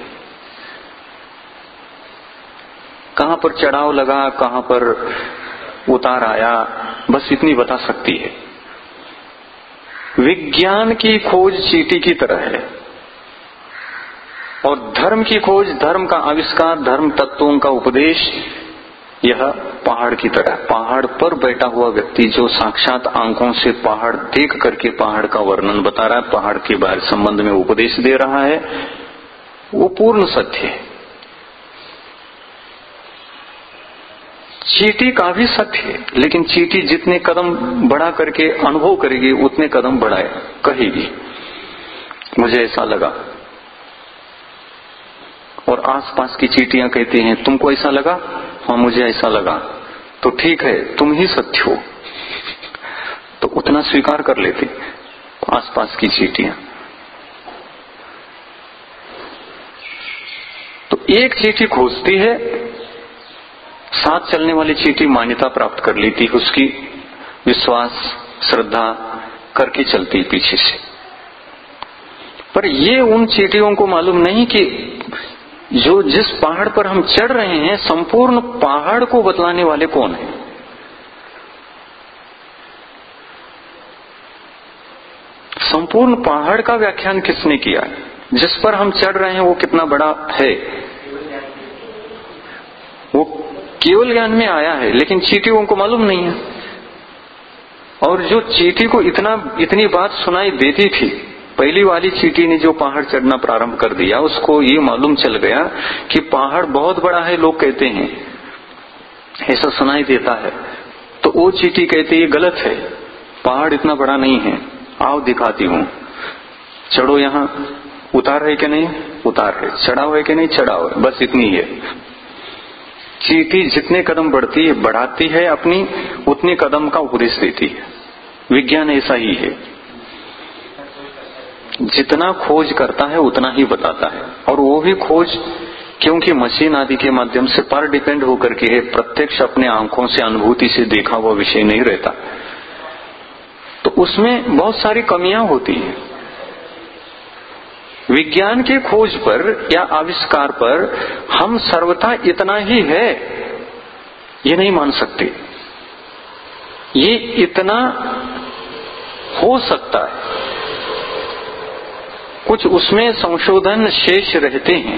कहां पर चढ़ाव लगा, कहां पर उतार आया, बस इतनी बता सकती है। विज्ञान की खोज चींटी की तरह है, और धर्म की खोज, धर्म का आविष्कार, धर्म तत्वों का उपदेश यह पहाड़ की तरह। पहाड़ पर बैठा हुआ व्यक्ति जो साक्षात आंखों से पहाड़ देख करके पहाड़ का वर्णन बता रहा है, पहाड़ के बाहर संबंध में उपदेश दे रहा है, वो पूर्ण सत्य है। चींटी का भी सत्य है, लेकिन चींटी जितने कदम बढ़ा करके अनुभव करेगी उतने कदम बढ़ाए कहेगी, मुझे ऐसा लगा। और आसपास की चींटियां कहती हैं तुमको ऐसा लगा, हाँ मुझे ऐसा लगा, तो ठीक है तुम ही सत्य हो, तो उतना स्वीकार कर लेती आसपास की चींटियां। तो एक चींटी खोजती है, साथ चलने वाली चींटी मान्यता प्राप्त कर लेती, उसकी विश्वास श्रद्धा करके चलती पीछे से। पर ये उन चींटियों को मालूम नहीं कि जो जिस पहाड़ पर हम चढ़ रहे हैं, संपूर्ण पहाड़ को बतलाने वाले कौन है। संपूर्ण पहाड़ का व्याख्यान किसने किया है? जिस पर हम चढ़ रहे हैं वो कितना बड़ा है, वो केवल ज्ञान में आया है, लेकिन चींटियों को मालूम नहीं है। और जो चींटी को इतनी बात सुनाई देती थी, पहली वाली चींटी ने जो पहाड़ चढ़ना प्रारंभ कर दिया, उसको ये मालूम चल गया कि पहाड़ बहुत बड़ा है, लोग कहते हैं, ऐसा सुनाई देता है। तो वो चींटी कहती है गलत है, पहाड़ इतना बड़ा नहीं है, आओ दिखाती हूं, चढ़ो यहां, उतार है कि नहीं उतार है, चढ़ाव है कि नहीं चढ़ाव है, बस इतनी है। चींटी जितने कदम बढ़ती है, बढ़ाती है अपनी, उतने कदम का उपदेश देती है। विज्ञान ऐसा ही है, जितना खोज करता है उतना ही बताता है। और वो भी खोज क्योंकि मशीन आदि के माध्यम से पर डिपेंड होकर के है, प्रत्यक्ष अपने आंखों से अनुभूति से देखा हुआ विषय नहीं रहता, तो उसमें बहुत सारी कमियां होती हैं। विज्ञान के खोज पर या आविष्कार पर हम सर्वथा इतना ही है ये नहीं मान सकते, ये इतना हो सकता है, कुछ उसमें संशोधन शेष रहते हैं।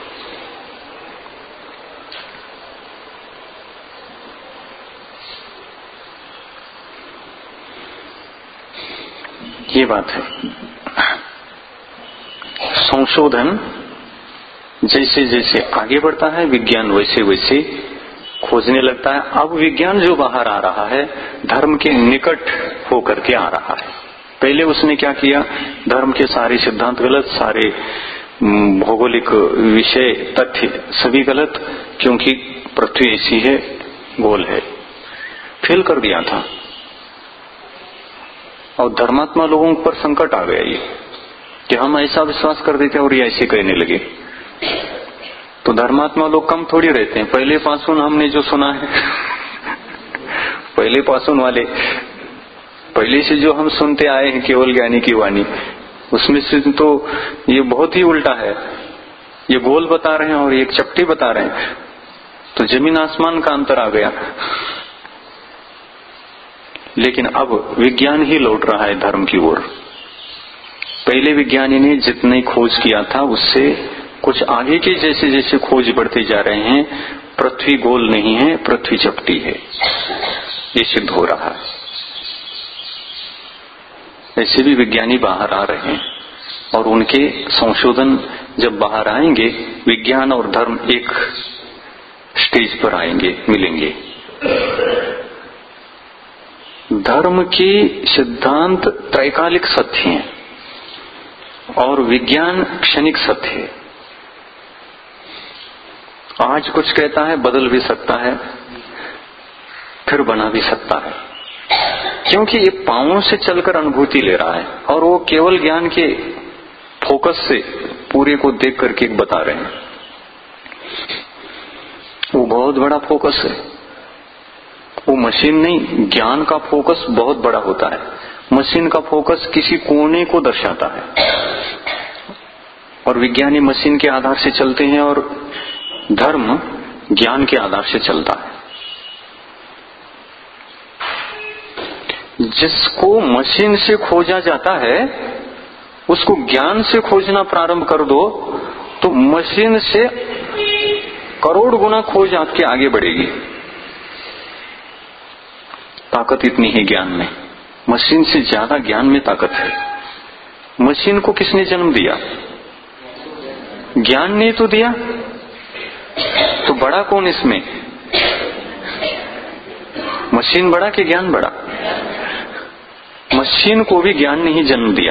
ये बात है, संशोधन जैसे जैसे आगे बढ़ता है विज्ञान वैसे वैसे खोजने लगता है। अब विज्ञान जो बाहर आ रहा है धर्म के निकट होकर के आ रहा है। पहले उसने क्या किया, धर्म के सारे सिद्धांत गलत, सारे भौगोलिक विषय तथ्य सभी गलत, क्योंकि पृथ्वी ऐसी है, गोल है, फेल कर दिया था। और धर्मात्मा लोगों पर संकट आ गया ये कि हम ऐसा विश्वास कर देते और ये ऐसे कहने लगे। तो धर्मात्मा लोग कम थोड़ी रहते हैं, पहले पासुन हमने जो सुना है पहले पासुन वाले, पहले से जो हम सुनते आए हैं केवल ज्ञानी की वाणी, उसमें से तो ये बहुत ही उल्टा है। ये गोल बता रहे हैं और एक चपटी बता रहे हैं, तो जमीन आसमान का अंतर आ गया। लेकिन अब विज्ञान ही लौट रहा है धर्म की ओर। पहले विज्ञानी ने जितनी खोज किया था उससे कुछ आगे के जैसे जैसे खोज बढ़ते जा रहे हैं, पृथ्वी गोल नहीं है, पृथ्वी चपटी है, ये सिद्ध हो रहा है। ऐसे भी विज्ञानी बाहर आ रहे हैं और उनके संशोधन जब बाहर आएंगे, विज्ञान और धर्म एक स्टेज पर आएंगे, मिलेंगे। धर्म के सिद्धांत त्रैकालिक सत्य हैं और विज्ञान क्षणिक सत्य है। आज कुछ कहता है, बदल भी सकता है, फिर बना भी सकता है, क्योंकि ये पांवों से चलकर अनुभूति ले रहा है और वो केवल ज्ञान के फोकस से पूरे को देख करके बता रहे हैं। वो बहुत बड़ा फोकस है, वो मशीन नहीं। ज्ञान का फोकस बहुत बड़ा होता है, मशीन का फोकस किसी कोने को दर्शाता है। और विज्ञानी मशीन के आधार से चलते हैं और धर्म ज्ञान के आधार से चलता है। जिसको मशीन से खोजा जाता है उसको ज्ञान से खोजना प्रारंभ कर दो तो मशीन से करोड़ गुना खोज आपके आगे बढ़ेगी। ताकत इतनी है ज्ञान में, मशीन से ज्यादा ज्ञान में ताकत है। मशीन को किसने जन्म दिया? ज्ञान ने तो दिया। तो बड़ा कौन इसमें? मशीन बड़ा कि ज्ञान बड़ा? मशीन को भी ज्ञान ने ही जन्म दिया।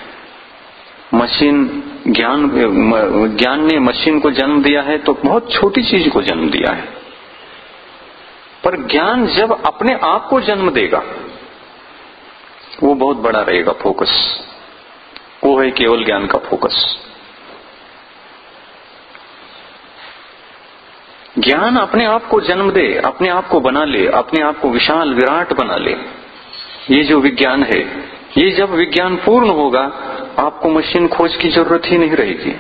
ज्ञान ने मशीन को जन्म दिया है तो बहुत छोटी चीज को जन्म दिया है, पर ज्ञान जब अपने आप को जन्म देगा वो बहुत बड़ा रहेगा फोकस। वो है केवल ज्ञान का फोकस। ज्ञान अपने आप को जन्म दे, अपने आप को बना ले, अपने आप को विशाल विराट बना ले। ये जो विज्ञान है, ये जब विज्ञान पूर्ण होगा आपको मशीन खोज की जरूरत ही नहीं रहेगी।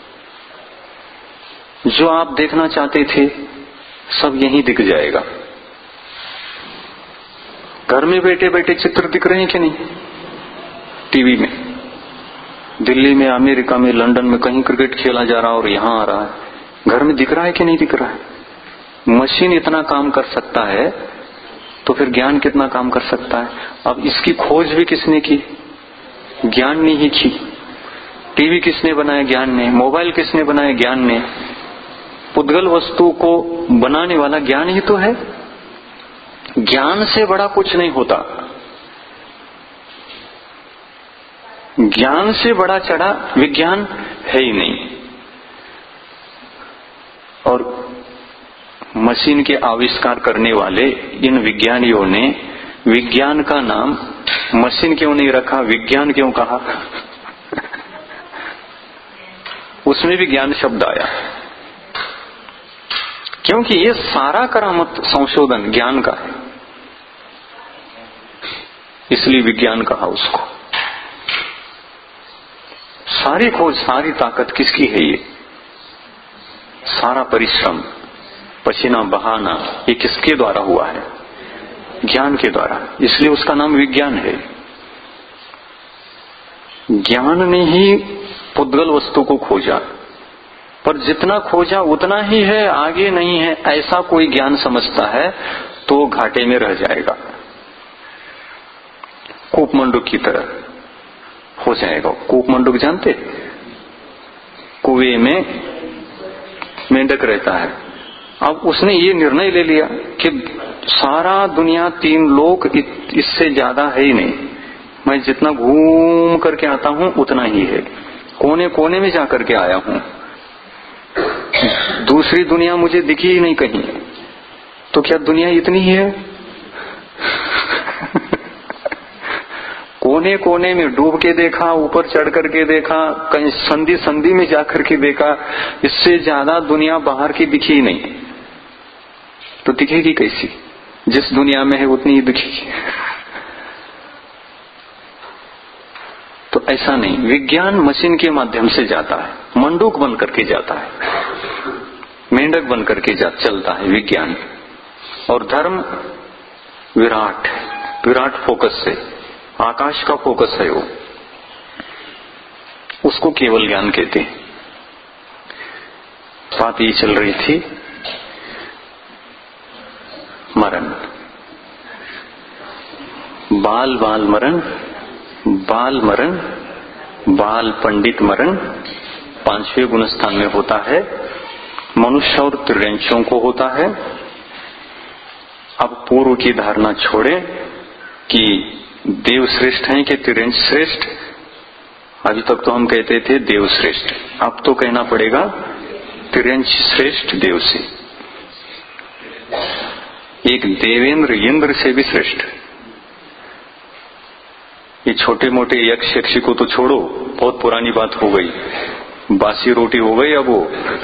जो आप देखना चाहते थे सब यहीं दिख जाएगा। घर में बैठे बैठे चित्र दिख रहे हैं कि नहीं? टीवी में, दिल्ली में, अमेरिका में, लंदन में कहीं क्रिकेट खेला जा रहा और यहां आ रहा है। घर में दिख रहा है कि नहीं दिख रहा है? मशीन इतना काम कर सकता है तो फिर ज्ञान कितना काम कर सकता है? अब इसकी खोज भी किसने की? ज्ञान ने ही की। टीवी किसने बनाया? ज्ञान ने। मोबाइल किसने बनाया? ज्ञान ने। पुद्गल वस्तु को बनाने वाला ज्ञान ही तो है। ज्ञान से बड़ा कुछ नहीं होता। ज्ञान से बड़ा चढ़ा विज्ञान है ही नहीं। और मशीन के आविष्कार करने वाले इन विज्ञानियों ने विज्ञान का नाम मशीन क्यों नहीं रखा, विज्ञान क्यों कहा? उसमें भी ज्ञान शब्द आया, क्योंकि ये सारा करामत संशोधन ज्ञान का है, इसलिए विज्ञान कहा उसको। सारी खोज, सारी ताकत किसकी है? ये सारा परिश्रम, पसीना बहाना, ये किसके द्वारा हुआ है? ज्ञान के द्वारा। इसलिए उसका नाम विज्ञान है। ज्ञान ने ही पुद्गल वस्तु को खोजा, पर जितना खोजा उतना ही है, आगे नहीं है। ऐसा कोई ज्ञान समझता है तो घाटे में रह जाएगा, कूपमंडूक की तरह हो जाएगा। कूपमंडूक जानते? कुएं में मेंढक रहता है। अब उसने ये निर्णय ले लिया कि सारा दुनिया 3 लोक इससे ज्यादा है ही नहीं, मैं जितना घूम करके आता हूं उतना ही है। कोने कोने में जाकर के आया हूं, दूसरी दुनिया मुझे दिखी ही नहीं कहीं। तो क्या दुनिया इतनी ही है? कोने कोने में डूब के देखा, ऊपर चढ़ करके देखा, कहीं संधि संधि में जाकर के देखा, इससे ज्यादा दुनिया बाहर की दिखी ही नहीं। तो दिखेगी कैसी? जिस दुनिया में है उतनी ही दिखेगी। तो ऐसा नहीं, विज्ञान मशीन के माध्यम से जाता है, मंडूक बन करके जाता है, मेंढक बन करके चलता है विज्ञान। और धर्म विराट विराट फोकस से, आकाश का फोकस है वो, उसको केवल ज्ञान कहते हैं। बात ये चल रही थी मरण, बाल बाल मरण, बाल मरण, बाल पंडित मरण 5वें गुणस्थान में होता है, मनुष्य और त्रिरेंचों को होता है। अब पूर्व की धारणा छोड़ें कि देव श्रेष्ठ हैं कि त्रिरेंच श्रेष्ठ। अभी तक तो हम कहते थे देव श्रेष्ठ, अब तो कहना पड़ेगा त्रिरेंच श्रेष्ठ देव से, एक देवेंद्र इंद्र से भी श्रेष्ठ। ये छोटे मोटे यक्ष यक्षी को तो छोड़ो, बहुत पुरानी बात हो गई, बासी रोटी हो गई अब वो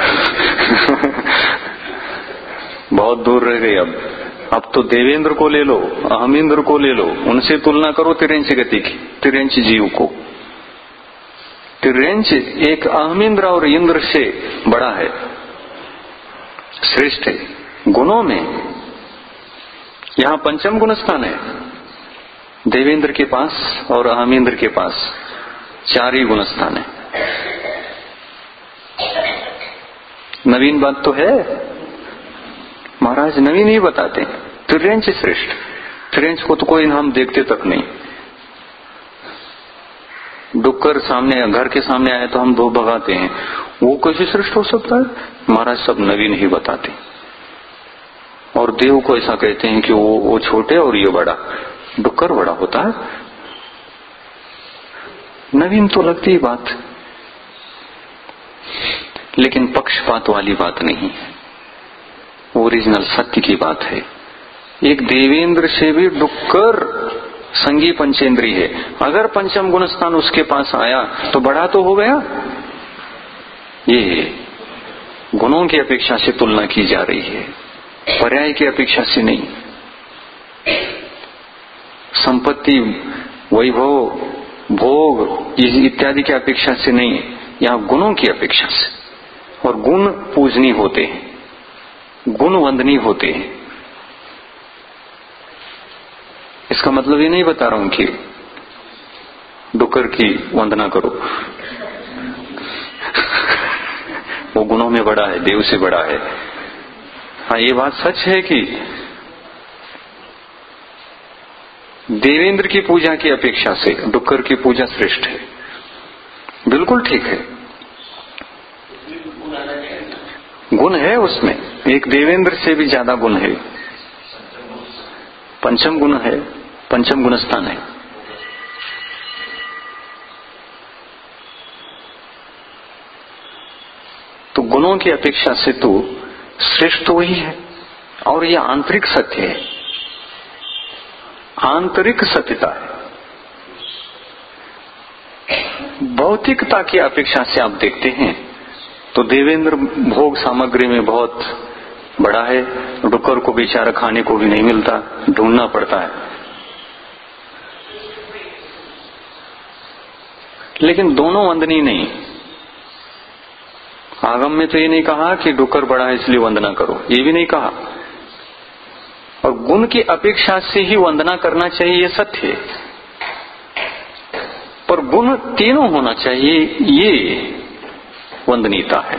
बहुत दूर रह गई। अब तो देवेंद्र को ले लो, अहमिंद्र को ले लो, उनसे तुलना करो त्रिरेंच गति की, त्रिरेंच जीव को। त्रिरेंच एक अहमिंद्र और इंद्र से बड़ा है, श्रेष्ठ है गुणों में। यहां पंचम गुण स्थान है देवेंद्र के पास और अहमिंद्र के पास 4 ही गुण स्थान है। नवीन बात तो है, महाराज नवीन ही बताते हैं, त्रिरेंच श्रेष्ठ। त्रिरेंच को तो कोई हम देखते तक नहीं, डुक्कर सामने घर के सामने आए तो हम दो भगाते हैं, वो कैसे श्रेष्ठ हो सकता है? महाराज सब नवीन ही बताते। और देव को ऐसा कहते हैं कि वो छोटे और ये बड़ा, डुक्कर बड़ा होता है। नवीन तो लगती ही बात, लेकिन पक्षपात वाली बात नहीं है, ओरिजिनल सत्य की बात है। एक देवेंद्र से भी डुक्कर संगी पंचेंद्री है, अगर पंचम गुण स्थान उसके पास आया तो बड़ा तो हो गया। ये गुणों की अपेक्षा से तुलना की जा रही है, पर्याय की अपेक्षा से नहीं, संपत्ति वैभव भोग इत्यादि की अपेक्षा से नहीं, यहां गुणों की अपेक्षा से। और गुण पूजनीय होते हैं, गुण वंदनीय होते हैं। इसका मतलब ये नहीं बता रहा हूं कि डुक्कर की वंदना करो वो गुणों में बड़ा है, देव से बड़ा है। हाँ, ये बात सच है कि देवेंद्र की पूजा की अपेक्षा से डुक्कर की पूजा श्रेष्ठ है, बिल्कुल ठीक है। गुण है उसमें, एक देवेंद्र से भी ज्यादा गुण है, पंचम गुण है, पंचम गुण स्थान है। तो गुणों की अपेक्षा से तो श्रेष्ठ तो वही है। और यह आंतरिक सत्य है, आंतरिक सत्यता है। भौतिकता की अपेक्षा से आप देखते हैं तो देवेंद्र भोग सामग्री में बहुत बड़ा है, डुक्कर को बेचारा खाने को भी नहीं मिलता, ढूंढना पड़ता है। लेकिन दोनों वंदनीय नहीं। आगम में तो ये नहीं कहा कि डुक्कर बड़ा है इसलिए वंदना करो, ये भी नहीं कहा। और गुण की अपेक्षा से ही वंदना करना चाहिए, ये सत्य है। पर गुण तीनों होना चाहिए, ये वंदनीयता है।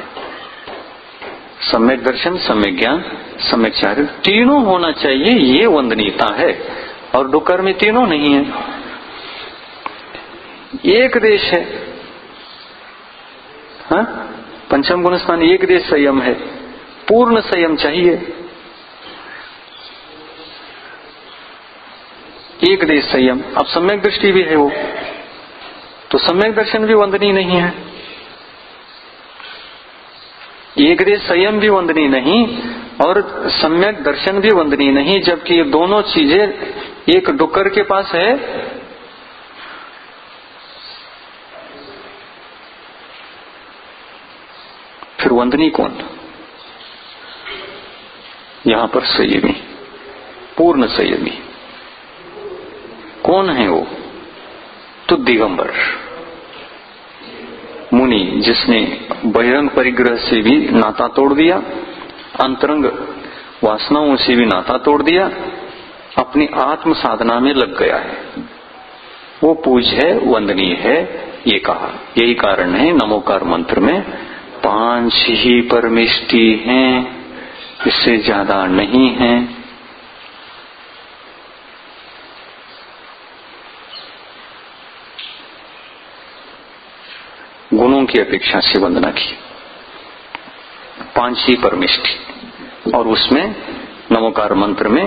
सम्यक दर्शन, सम्यक ज्ञान, सम्यक चारित्र, तीनों होना चाहिए, ये वंदनीयता है। और डुक्कर में तीनों नहीं है, एक देश है। हाँ, पंचम गुण स्थान एक देश संयम है, पूर्ण संयम चाहिए। एक देश संयम, अब सम्यक दृष्टि भी है वो, तो सम्यक दर्शन भी वंदनीय नहीं है, एक देश संयम भी वंदनीय नहीं और सम्यक दर्शन भी वंदनीय नहीं, जबकि ये दोनों चीजें एक डुक्कर के पास है। फिर वंदनीय कौन? यहां पर संयमी, पूर्ण संयमी कौन है वो? तो दिगंबर मुनि, जिसने बहिरंग परिग्रह से भी नाता तोड़ दिया, अंतरंग वासनाओं से भी नाता तोड़ दिया, अपनी आत्म साधना में लग गया है, वो पूज्य है, वंदनीय है, ये कहा। यही कारण है नमोकार मंत्र में 5 ही परमिष्टि हैं, इससे ज्यादा नहीं है। गुणों की अपेक्षा से वंदना की, 5 ही परमिष्टि। और उसमें नमोकार मंत्र में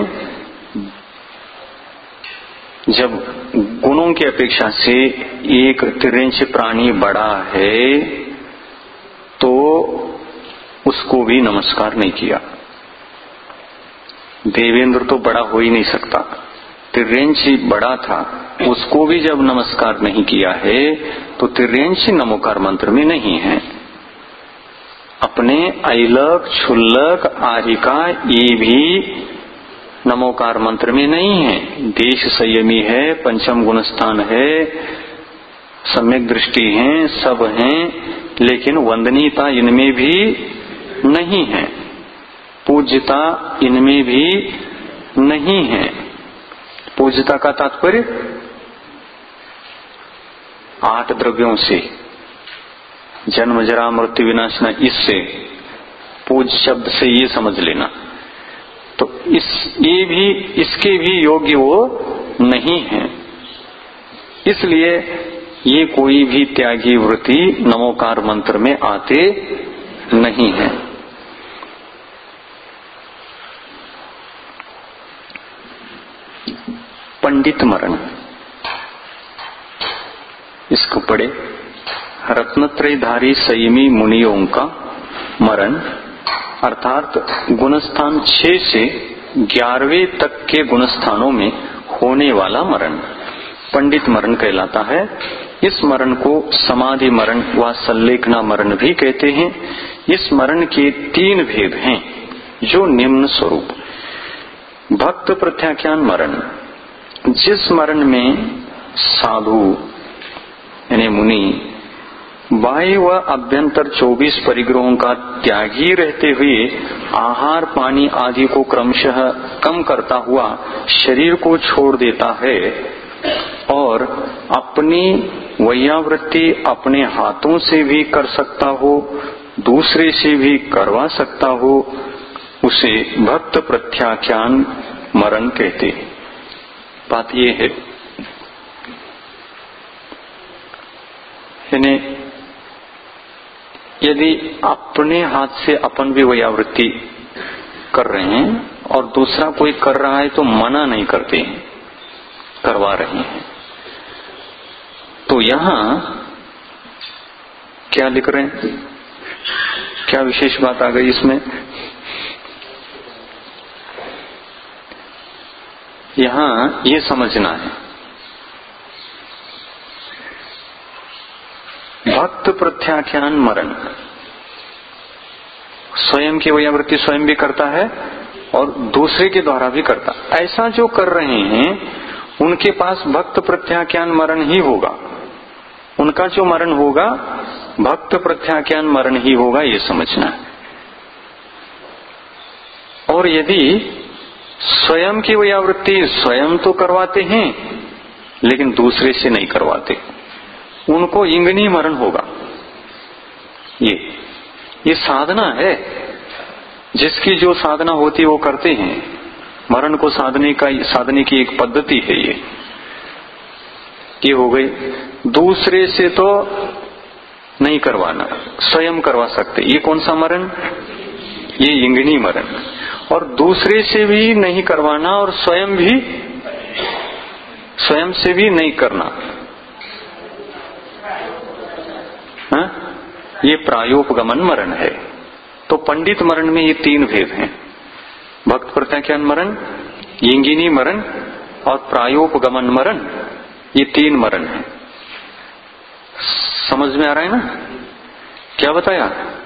जब गुणों की अपेक्षा से एक तिर्यंच प्राणी बड़ा है तो उसको भी नमस्कार नहीं किया। देवेंद्र तो बड़ा हो ही नहीं सकता, तिर्यंच बड़ा था, उसको भी जब नमस्कार नहीं किया है तो तिर्यंच नमोकार मंत्र में नहीं है। अपने ऐलक, क्षुल्लक, आरिका ये भी नमोकार मंत्र में नहीं है। देश संयमी है, पंचम गुणस्थान है, सम्यक दृष्टि है, सब हैं, लेकिन वंदनीयता इनमें भी नहीं है, पूज्यता इनमें भी नहीं है। पूज्यता का तात्पर्य 8 द्रव्यों से, जन्म जरा मृत्यु विनाशना, इससे पूज शब्द से ये समझ लेना। तो इसके भी योग्य वो नहीं है, इसलिए ये कोई भी त्यागी वृत्ति नमोकार मंत्र में आते नहीं है। पंडित मरण, इसको पढ़े। रत्नत्रयधारी संयमी मुनियों का मरण, अर्थात गुणस्थान 6 से 11वें तक के गुणस्थानों में होने वाला मरण पंडित मरण कहलाता है। इस मरण को समाधि मरण व संलेखना मरण भी कहते हैं। इस मरण के 3 भेद हैं, जो निम्न स्वरूप। भक्त प्रत्याख्यान मरण, जिस मरण में साधु यानी मुनि बाह्य व अभ्यंतर 24 परिग्रहों का त्यागी रहते हुए आहार पानी आदि को क्रमशः कम करता हुआ शरीर को छोड़ देता है और अपनी वैयावृत्ति अपने हाथों से भी कर सकता हो, दूसरे से भी करवा सकता हो, उसे भक्त प्रत्याख्यान मरण कहते। बात ये है, यदि अपने हाथ से अपन भी वैयावृत्ति कर रहे हैं और दूसरा कोई कर रहा है तो मना नहीं करते हैं, करवा रहे हैं। तो यहां क्या लिख रहे हैं, क्या विशेष बात आ गई इसमें? यहां ये समझना है, भक्त प्रत्याख्यान मरण, स्वयं की वैयावृत्ति स्वयं भी करता है और दूसरे के द्वारा भी करता। ऐसा जो कर रहे हैं उनके पास भक्त प्रत्याख्यान मरण ही होगा, उनका जो मरण होगा भक्त प्रत्याख्यान मरण ही होगा, ये समझना है। और यदि स्वयं की वैयावृत्ति स्वयं तो करवाते हैं लेकिन दूसरे से नहीं करवाते, उनको इंगनी मरण होगा। ये साधना है, जिसकी जो साधना होती है वो करते हैं। मरण को साधने की एक पद्धति है ये हो गई। दूसरे से तो नहीं करवाना, स्वयं करवा सकते। ये कौन सा मरण? ये इंगनी मरण। और दूसरे से भी नहीं करवाना और स्वयं से भी नहीं करना, ये प्रायोपगमन मरण है। तो पंडित मरण में ये 3 भेद हैं, भक्त प्रत्याख्यान मरण, इंगिनी मरण और प्रायोपगमन मरण, ये 3 मरण है। समझ में आ रहा है ना? क्या बताया?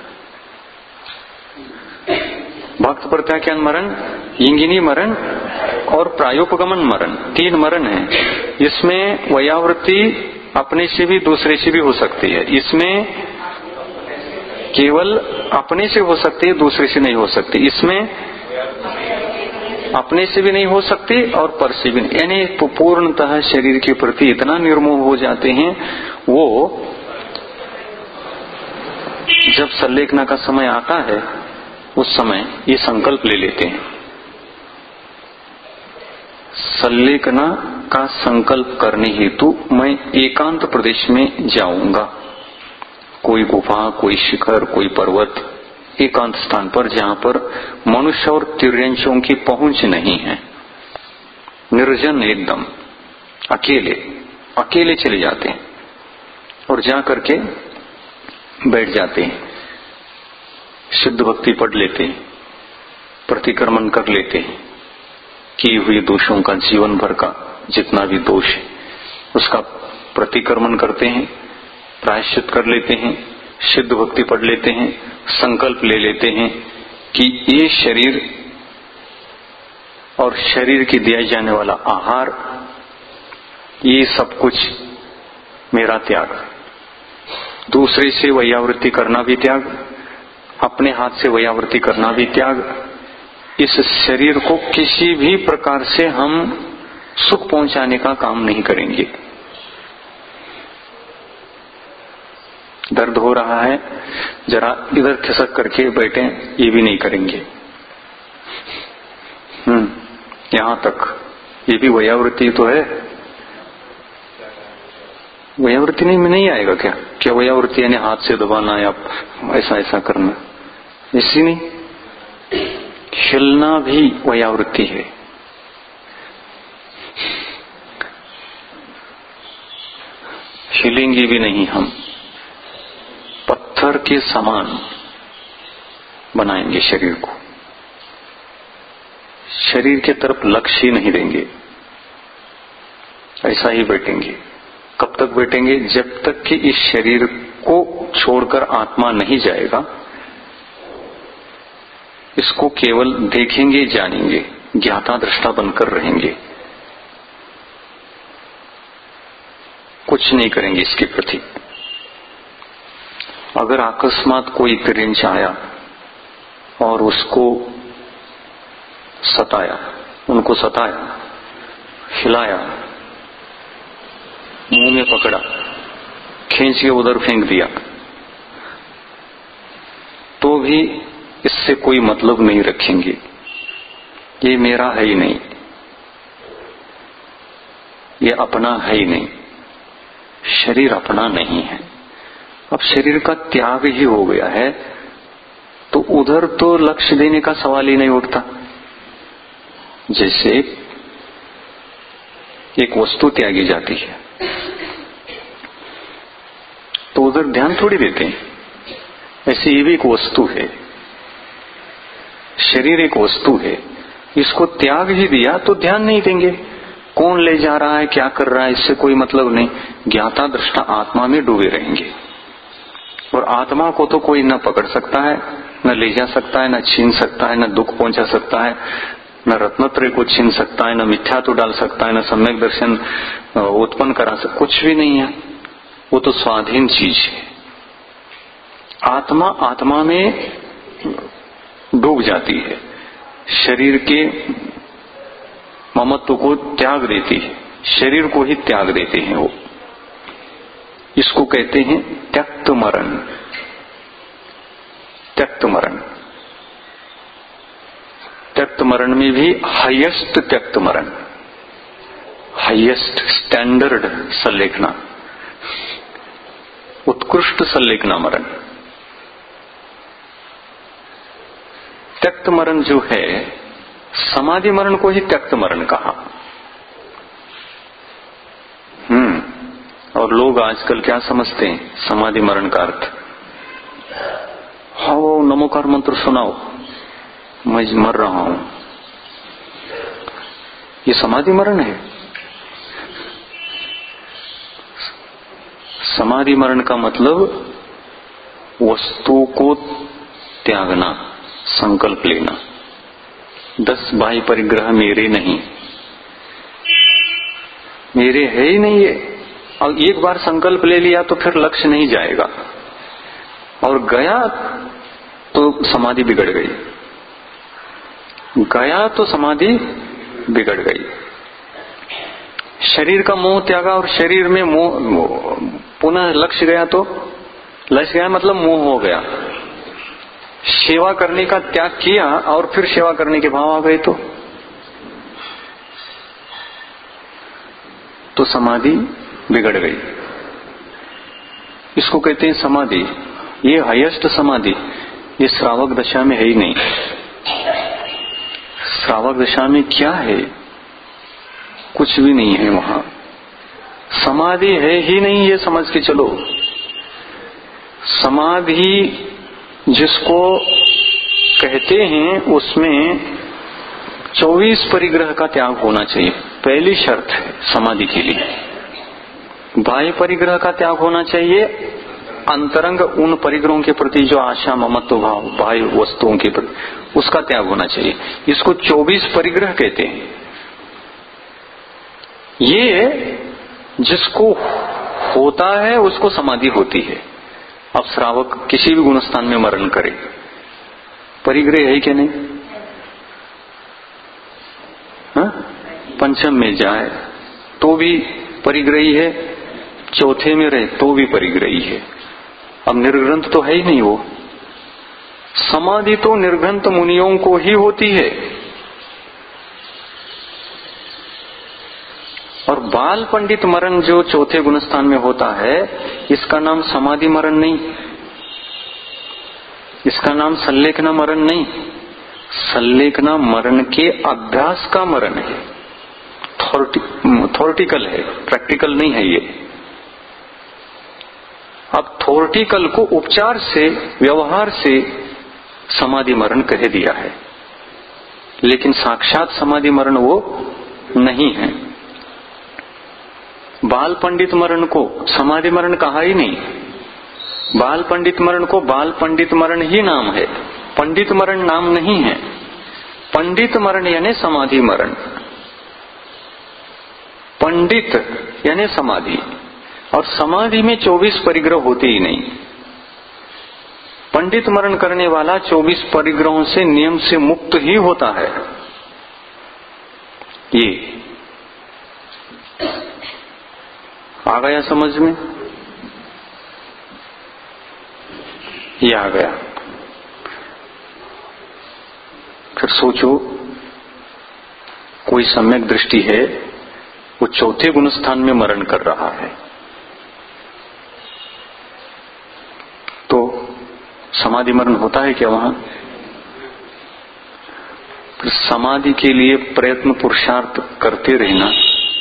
भक्त प्रत्याख्यान मरण, इंगिनी मरण और प्रायोपगमन मरण, 3 मरण है। इसमें वैयावृत्ति अपने से भी दूसरे से भी हो सकती है, इसमें केवल अपने से हो सकती है, दूसरे से नहीं हो सकती। इसमें अपने से भी नहीं हो सकती और पर से भी नहीं, यानी पूर्णतः शरीर के प्रति इतना निर्मोह हो जाते हैं। वो जब संलेखना का समय आता है उस समय ये संकल्प ले लेते हैं, संलेखना का संकल्प करने हेतु मैं एकांत प्रदेश में जाऊंगा, कोई गुफा, कोई शिखर, कोई पर्वत, एकांत स्थान पर जहां पर मनुष्य और तिर्यंशों की पहुंच नहीं है, निर्जन एकदम अकेले अकेले चले जाते हैं और जा करके बैठ जाते हैं, शुद्ध भक्ति पढ़ लेते हैं, प्रतिक्रमण कर लेते हैं, किए हुए दोषों का जीवन भर का जितना भी दोष है उसका प्रतिक्रमण करते हैं, प्रायश्चित कर लेते हैं, शुद्ध भक्ति पढ़ लेते हैं, संकल्प ले लेते हैं कि ये शरीर और शरीर की दिया जाने वाला आहार, ये सब कुछ मेरा त्याग, दूसरे से वैयावृत्ति करना भी त्याग, अपने हाथ से वैयावृत्ति करना भी त्याग, इस शरीर को किसी भी प्रकार से हम सुख पहुंचाने का काम नहीं करेंगे। दर्द हो रहा है, जरा इधर खिसक करके बैठे, ये भी नहीं करेंगे। यहां तक ये भी वैयावृत्ति तो है। वैयावृत्ति नहीं आएगा क्या? क्या वैयावृत्ति यानी हाथ से दबाना या ऐसा ऐसा करना? इसी नहीं, हिलना भी वैयावृत्ति है। हिलेंगे भी नहीं हम, पत्थर के समान बनाएंगे शरीर को, शरीर के तरफ लक्ष्य ही नहीं देंगे, ऐसा ही बैठेंगे। कब तक बैठेंगे? जब तक कि इस शरीर को छोड़कर आत्मा नहीं जाएगा, इसको केवल देखेंगे, जानेंगे, ज्ञाता दृष्टा बनकर रहेंगे, कुछ नहीं करेंगे इसके प्रति। अगर अकस्मात कोई तिर्यंश आया और उसको सताया, उनको सताया, हिलाया, मुंह में पकड़ा, खींच के उधर फेंक दिया, तो भी इससे कोई मतलब नहीं रखेंगे, ये मेरा है ही नहीं, ये अपना है ही नहीं, शरीर अपना नहीं है। अब शरीर का त्याग ही हो गया है तो उधर तो लक्ष्य देने का सवाल ही नहीं उठता। जैसे एक वस्तु त्यागी जाती है तो उधर ध्यान थोड़ी देते हैं, ऐसे ये भी एक वस्तु है, शरीर एक वस्तु है, इसको त्याग ही दिया तो ध्यान नहीं देंगे, कौन ले जा रहा है, क्या कर रहा है, इससे कोई मतलब नहीं, ज्ञाता दृष्टा आत्मा में डूबे रहेंगे। और आत्मा को तो कोई न पकड़ सकता है, न ले जा सकता है, न छीन सकता है, न दुख पहुंचा सकता है, न रत्नत्रय को छीन सकता है, न मिथ्या तो डाल सकता है, न सम्यक दर्शन उत्पन्न करा सकता, कुछ भी नहीं है, वो तो स्वाधीन चीज है। आत्मा आत्मा में डूब जाती है, शरीर के ममत्व को त्याग देती है, शरीर को ही त्याग देते हैं वो। इसको कहते हैं त्यक्त मरण। त्यक्त मरण, त्यक्त मरण में भी हाईएस्ट त्यक्त मरण, हाईएस्ट स्टैंडर्ड संलेखना, उत्कृष्ट संलेखना मरण। त्यक्त मरण जो है, समाधि मरण को ही त्यक्त मरण कहा। और लोग आजकल क्या समझते हैं समाधि मरण का अर्थ? हाँ, वो नमोकार मंत्र सुनाओ, मैं मर रहा हूं, ये समाधि मरण है। समाधि मरण का मतलब वस्तु को त्यागना, संकल्प लेना, 10 बाह्य परिग्रह मेरे नहीं, मेरे है ही नहीं ये। और एक बार संकल्प ले लिया तो फिर लक्ष्य नहीं जाएगा, और गया तो समाधि बिगड़ गई। गया तो समाधि बिगड़ गई। शरीर का मोह त्यागा और शरीर में मोह पुनः लक्ष्य गया तो लक्ष्य गया मतलब मोह हो गया। सेवा करने का त्याग किया और फिर सेवा करने के भाव आ गए तो समाधि बिगड़ गई। इसको कहते हैं समाधि। ये हाईएस्ट समाधि ये श्रावक दशा में है ही नहीं। श्रावक दशा में क्या है? कुछ भी नहीं है। वहां समाधि है ही नहीं, ये समझ के चलो। समाधि जिसको कहते हैं उसमें 24 परिग्रह का त्याग होना चाहिए। पहली शर्त है समाधि के लिए। बाह्य परिग्रह का त्याग होना चाहिए। अंतरंग उन परिग्रहों के प्रति जो आशा ममत्व भाव बाह्य वस्तुओं के प्रति उसका त्याग होना चाहिए। इसको 24 परिग्रह कहते हैं। ये जिसको होता है उसको समाधि होती है। अब श्रावक किसी भी गुणस्थान में मरण करे, परिग्रह है कि नहीं? पंचम में जाए तो भी परिग्रही है, चौथे में रहे तो भी परिग्रही है। अब निर्ग्रंथ तो है ही नहीं। वो समाधि तो निर्ग्रंथ मुनियों को ही होती है। और बाल पंडित मरण जो चौथे गुणस्थान में होता है, इसका नाम समाधि मरण नहीं, इसका नाम संलेखना मरण नहीं। संलेखना मरण के अभ्यास का मरण है। थोरटिकल है, प्रैक्टिकल नहीं है ये। अब थोरटिकल को उपचार से व्यवहार से समाधि मरण कह दिया है, लेकिन साक्षात समाधि मरण वो नहीं है। बाल पंडित मरण को समाधि मरण कहा ही नहीं। बाल पंडित मरण को बाल पंडित मरण ही नाम है, पंडित मरण नाम नहीं है। पंडित मरण यानी समाधि मरण। पंडित यानी समाधि, और समाधि में 24 परिग्रह होते ही नहीं। पंडित मरण करने वाला 24 परिग्रहों से नियम से मुक्त ही होता है। ये आ गया समझ में? ये आ गया। फिर सोचो, कोई सम्यक दृष्टि है, वो चौथे गुणस्थान में मरण कर रहा है, तो समाधि मरण होता है क्या वहां? फिर समाधि के लिए प्रयत्न पुरुषार्थ करते रहना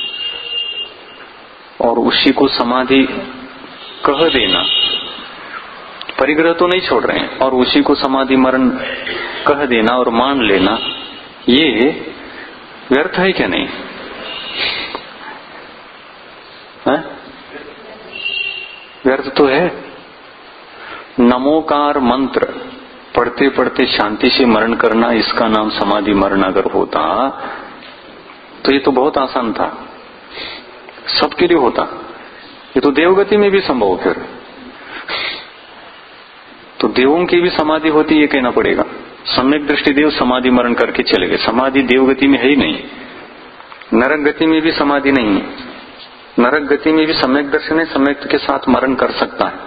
और उसी को समाधि कह देना, परिग्रह तो नहीं छोड़ रहे हैं, और उसी को समाधि मरण कह देना और मान लेना, ये व्यर्थ है क्या नहीं? व्यर्थ तो है। नमोकार मंत्र पढ़ते पढ़ते शांति से मरण करना, इसका नाम समाधि मरण अगर होता तो ये तो बहुत आसान था, सबके लिए होता। ये तो देवगति में भी संभव। फिर तो देवों की भी समाधि होती, ये कहना पड़ेगा। सम्यक दृष्टि देव समाधि मरण करके चले गए। समाधि देवगति में है ही नहीं। नरक गति में भी समाधि नहीं है। नरक गति में भी सम्यक दर्शन है, सम्यक के साथ मरण कर सकता है।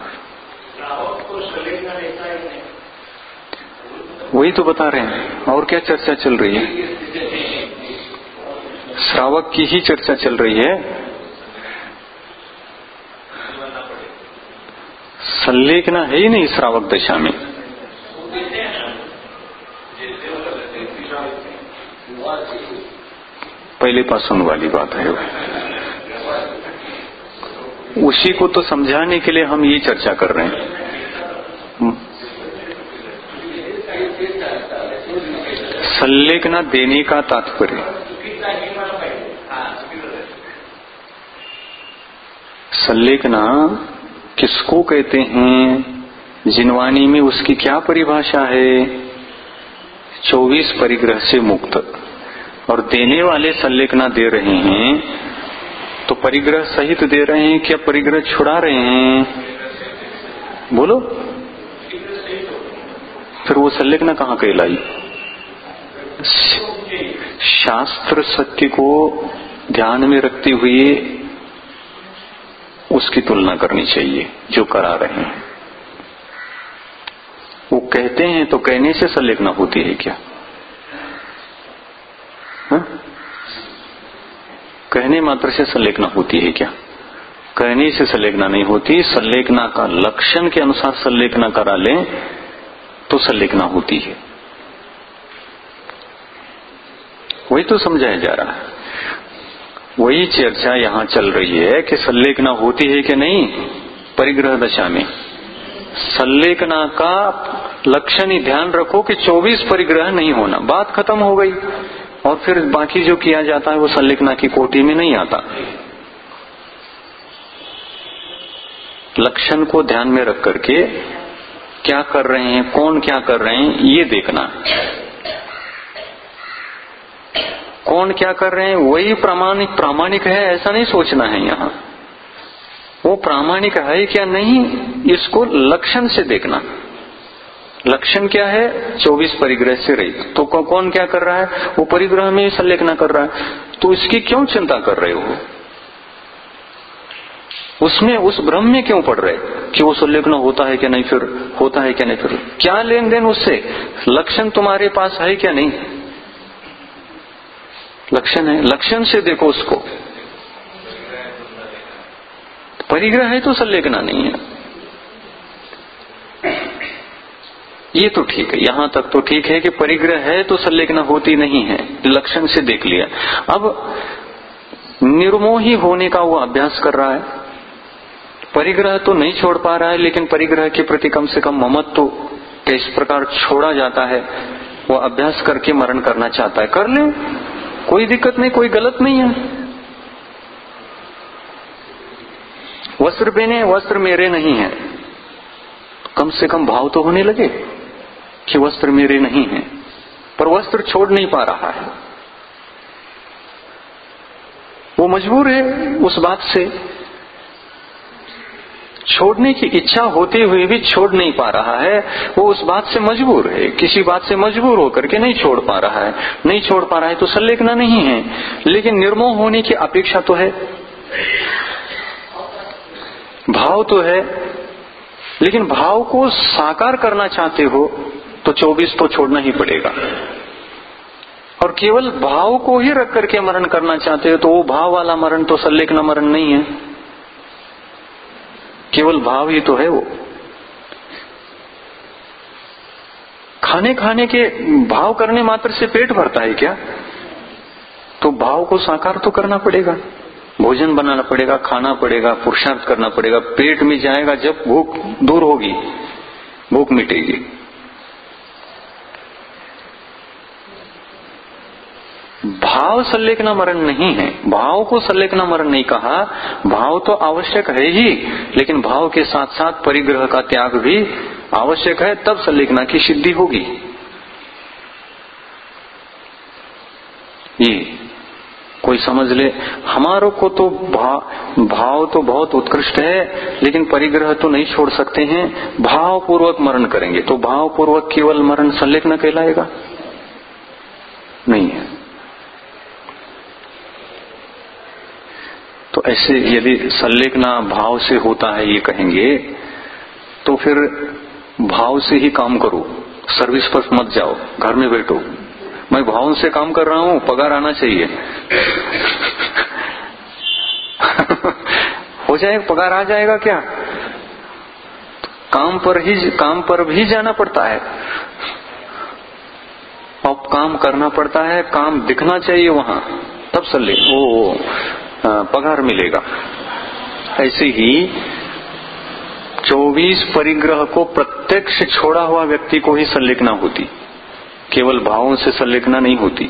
वही तो बता रहे हैं। और क्या चर्चा चल रही है? श्रावक की ही चर्चा चल रही है। संलेखना है ही नहीं श्रावक दशा में। पहले पासन वाली बात है। उसी को तो समझाने के लिए हम ये चर्चा कर रहे हैं। संलेखना देने का तात्पर्य, संलेखना किसको कहते हैं? जिनवाणी में उसकी क्या परिभाषा है? 24 परिग्रह से मुक्त। और देने वाले संलेखना दे रहे हैं तो परिग्रह सहित दे रहे हैं क्या परिग्रह छुड़ा रहे हैं? बोलो। फिर वो संलेखना कहाँ कहलाई? शास्त्र सत्य को ध्यान में रखते हुए उसकी तुलना करनी चाहिए जो करा रहे हैं। वो कहते हैं तो कहने से संलेखना होती है क्या? हा? कहने मात्र से संलेखना होती है क्या? कहने से संलेखना नहीं होती। संलेखना का लक्षण के अनुसार संलेखना करा लें तो संलेखना होती है। वही तो समझाया जा रहा है। वही चर्चा यहां चल रही है कि संलेखना होती है कि नहीं परिग्रह दशा में। संलेखना का लक्षण ही ध्यान रखो कि 24 परिग्रह नहीं होना, बात खत्म हो गई। और फिर बाकी जो किया जाता है वो संलेखना की कोटि में नहीं आता। लक्षण को ध्यान में रख करके क्या कर रहे हैं, कौन क्या कर रहे हैं, ये देखना। कौन क्या कर रहे हैं वही प्रामाणिक है ऐसा नहीं सोचना है। यहाँ वो प्रामाणिक है क्या नहीं, इसको लक्षण से देखना। लक्षण क्या है? 24 परिग्रह से रहित। तो कौन क्या कर रहा है? वो परिग्रह में संलेखना कर रहा है। तो इसकी क्यों चिंता कर रहे हो? उसमें उस भ्रम में क्यों पड़ रहे कि वो संलेखना होता है क्या नहीं, फिर होता है क्या नहीं, फिर क्या लेन देन उससे? लक्षण तुम्हारे पास है क्या नहीं? लक्षण है, लक्षण से देखो उसको। परिग्रह है तो संलेखना नहीं है। ये तो ठीक है, यहां तक तो ठीक है कि परिग्रह है तो संलेखना होती नहीं है, लक्षण से देख लिया। अब निर्मोही होने का वो अभ्यास कर रहा है। परिग्रह तो नहीं छोड़ पा रहा है, लेकिन परिग्रह के प्रति कम से कम ममत्व किस प्रकार छोड़ा जाता है वो अभ्यास करके मरण करना चाहता है। कर ले, कोई दिक्कत नहीं, कोई गलत नहीं है। वस्त्र पहने, वस्त्र मेरे नहीं है, कम से कम भाव तो होने लगे कि वस्त्र मेरे नहीं है। पर वस्त्र छोड़ नहीं पा रहा है, वो मजबूर है उस बात से। छोड़ने की इच्छा होते हुए भी छोड़ नहीं पा रहा है, वो उस बात से मजबूर है। किसी बात से मजबूर होकर के नहीं छोड़ पा रहा है। नहीं छोड़ पा रहा है तो संलेखना नहीं है, लेकिन निर्मोह होने की अपेक्षा तो है, भाव तो है। लेकिन भाव को साकार करना चाहते हो तो 24 तो छोड़ना ही पड़ेगा। और केवल भाव को ही रख करके मरण करना चाहते हो तो वो भाव वाला मरण तो संलेखना मरण नहीं है, केवल भाव ही तो है वो। खाने के भाव करने मात्र से पेट भरता है क्या? तो भाव को साकार तो करना पड़ेगा, भोजन बनाना पड़ेगा, खाना पड़ेगा, पुरुषार्थ करना पड़ेगा। पेट में जाएगा जब भूख दूर होगी, भूख मिटेगी। भाव संलेखना मरण नहीं है, भाव को संलेखना मरण नहीं कहा। भाव तो आवश्यक है ही, लेकिन भाव के साथ साथ परिग्रह का त्याग भी आवश्यक है, तब संलेखना की सिद्धि होगी। ये कोई समझ ले। हमारों को तो भाव तो बहुत उत्कृष्ट है, लेकिन परिग्रह तो नहीं छोड़ सकते हैं। भाव पूर्वक मरण करेंगे तो भाव पूर्वक केवल मरण संलेखना कहलाएगा? नहीं है। तो ऐसे यदि संलेखना भाव से होता है ये कहेंगे तो फिर भाव से ही काम करो, सर्विस पर मत जाओ, घर में बैठो। मैं भाव से काम कर रहा हूं, पगार आना चाहिए। हो जाएगा, पगार आ जाएगा क्या? काम पर भी जाना पड़ता है, अब काम करना पड़ता है, काम दिखना चाहिए वहां, तब पगार मिलेगा। ऐसे ही 24 परिग्रह को प्रत्यक्ष छोड़ा हुआ व्यक्ति को ही संलेखना होती, केवल भावों से संलेखना नहीं होती।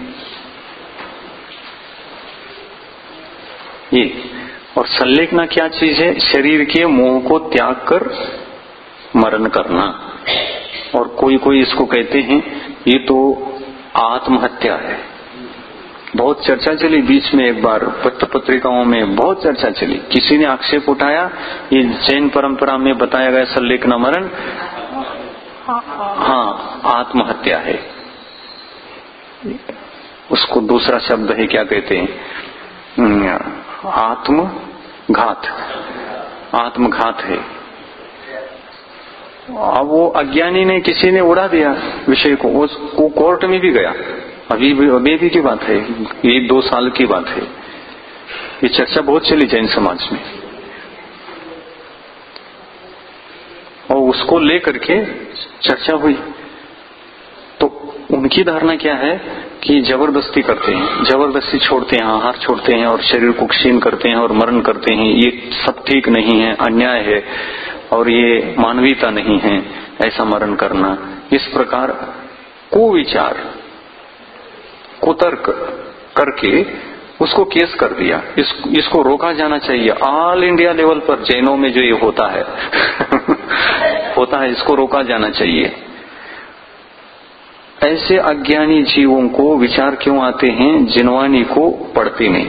ये और संलेखना क्या चीज है? शरीर के मोह को त्याग कर मरण करना। और कोई इसको कहते हैं ये तो आत्महत्या है। बहुत चर्चा चली बीच में, एक बार पत्र पत्रिकाओं में बहुत चर्चा चली। किसी ने आक्षेप उठाया ये जैन परंपरा में बताया गया संलेखना मरण हाँ आत्महत्या है। उसको दूसरा शब्द है, क्या कहते हैं, आत्मघात। आत्मघात है। अब वो अज्ञानी ने, किसी ने उड़ा दिया विषय को, वो कोर्ट में भी गया। अभी की बात है, ये 2 साल की बात है। ये चर्चा बहुत चली जैन समाज में, और उसको लेकर के चर्चा हुई। तो उनकी धारणा क्या है कि जबरदस्ती करते हैं, जबरदस्ती छोड़ते हैं, आहार छोड़ते हैं और शरीर को क्षीण करते हैं और मरण करते हैं, ये सब ठीक नहीं है, अन्याय है और ये मानवीयता नहीं है ऐसा मरण करना। इस प्रकार कुविचार, कुतर्क करके उसको केस कर दिया। इसको रोका जाना चाहिए। ऑल इंडिया लेवल पर जैनों में जो ये होता है होता है, इसको रोका जाना चाहिए। ऐसे अज्ञानी जीवों को विचार क्यों आते हैं? जिनवानी को पढ़ते नहीं।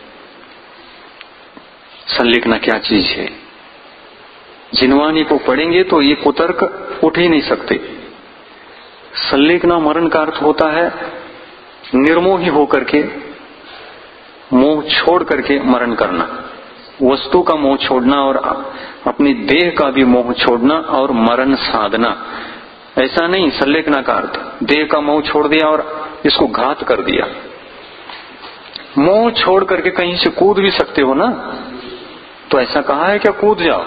संलेखना क्या चीज है? जिनवानी को पढ़ेंगे तो ये कुतर्क उठ ही नहीं सकते। संलेखना मरण का अर्थ होता है निर्मोही होकर के, मोह छोड़ करके मरण करना। वस्तु का मोह छोड़ना और अपनी देह का भी मोह छोड़ना और मरण साधना। ऐसा नहीं संलेखना का अर्थ देह का मोह छोड़ दिया और इसको घात कर दिया। मोह छोड़ करके कहीं से कूद भी सकते हो ना, तो ऐसा कहा है क्या कूद जाओ?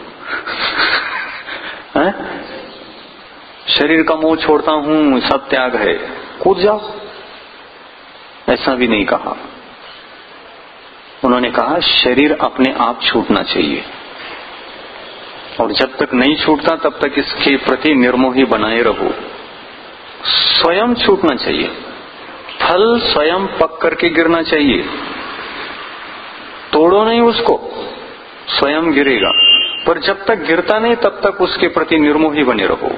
है? शरीर का मोह छोड़ता हूं, सब त्याग है, कूद जाओ, ऐसा भी नहीं कहा। उन्होंने कहा शरीर अपने आप छूटना चाहिए, और जब तक नहीं छूटता तब तक इसके प्रति निर्मोही बनाए रहो। स्वयं छूटना चाहिए, फल स्वयं पक करके गिरना चाहिए। तोड़ो नहीं उसको, स्वयं गिरेगा, पर जब तक गिरता नहीं तब तक उसके प्रति निर्मोही बने रहो।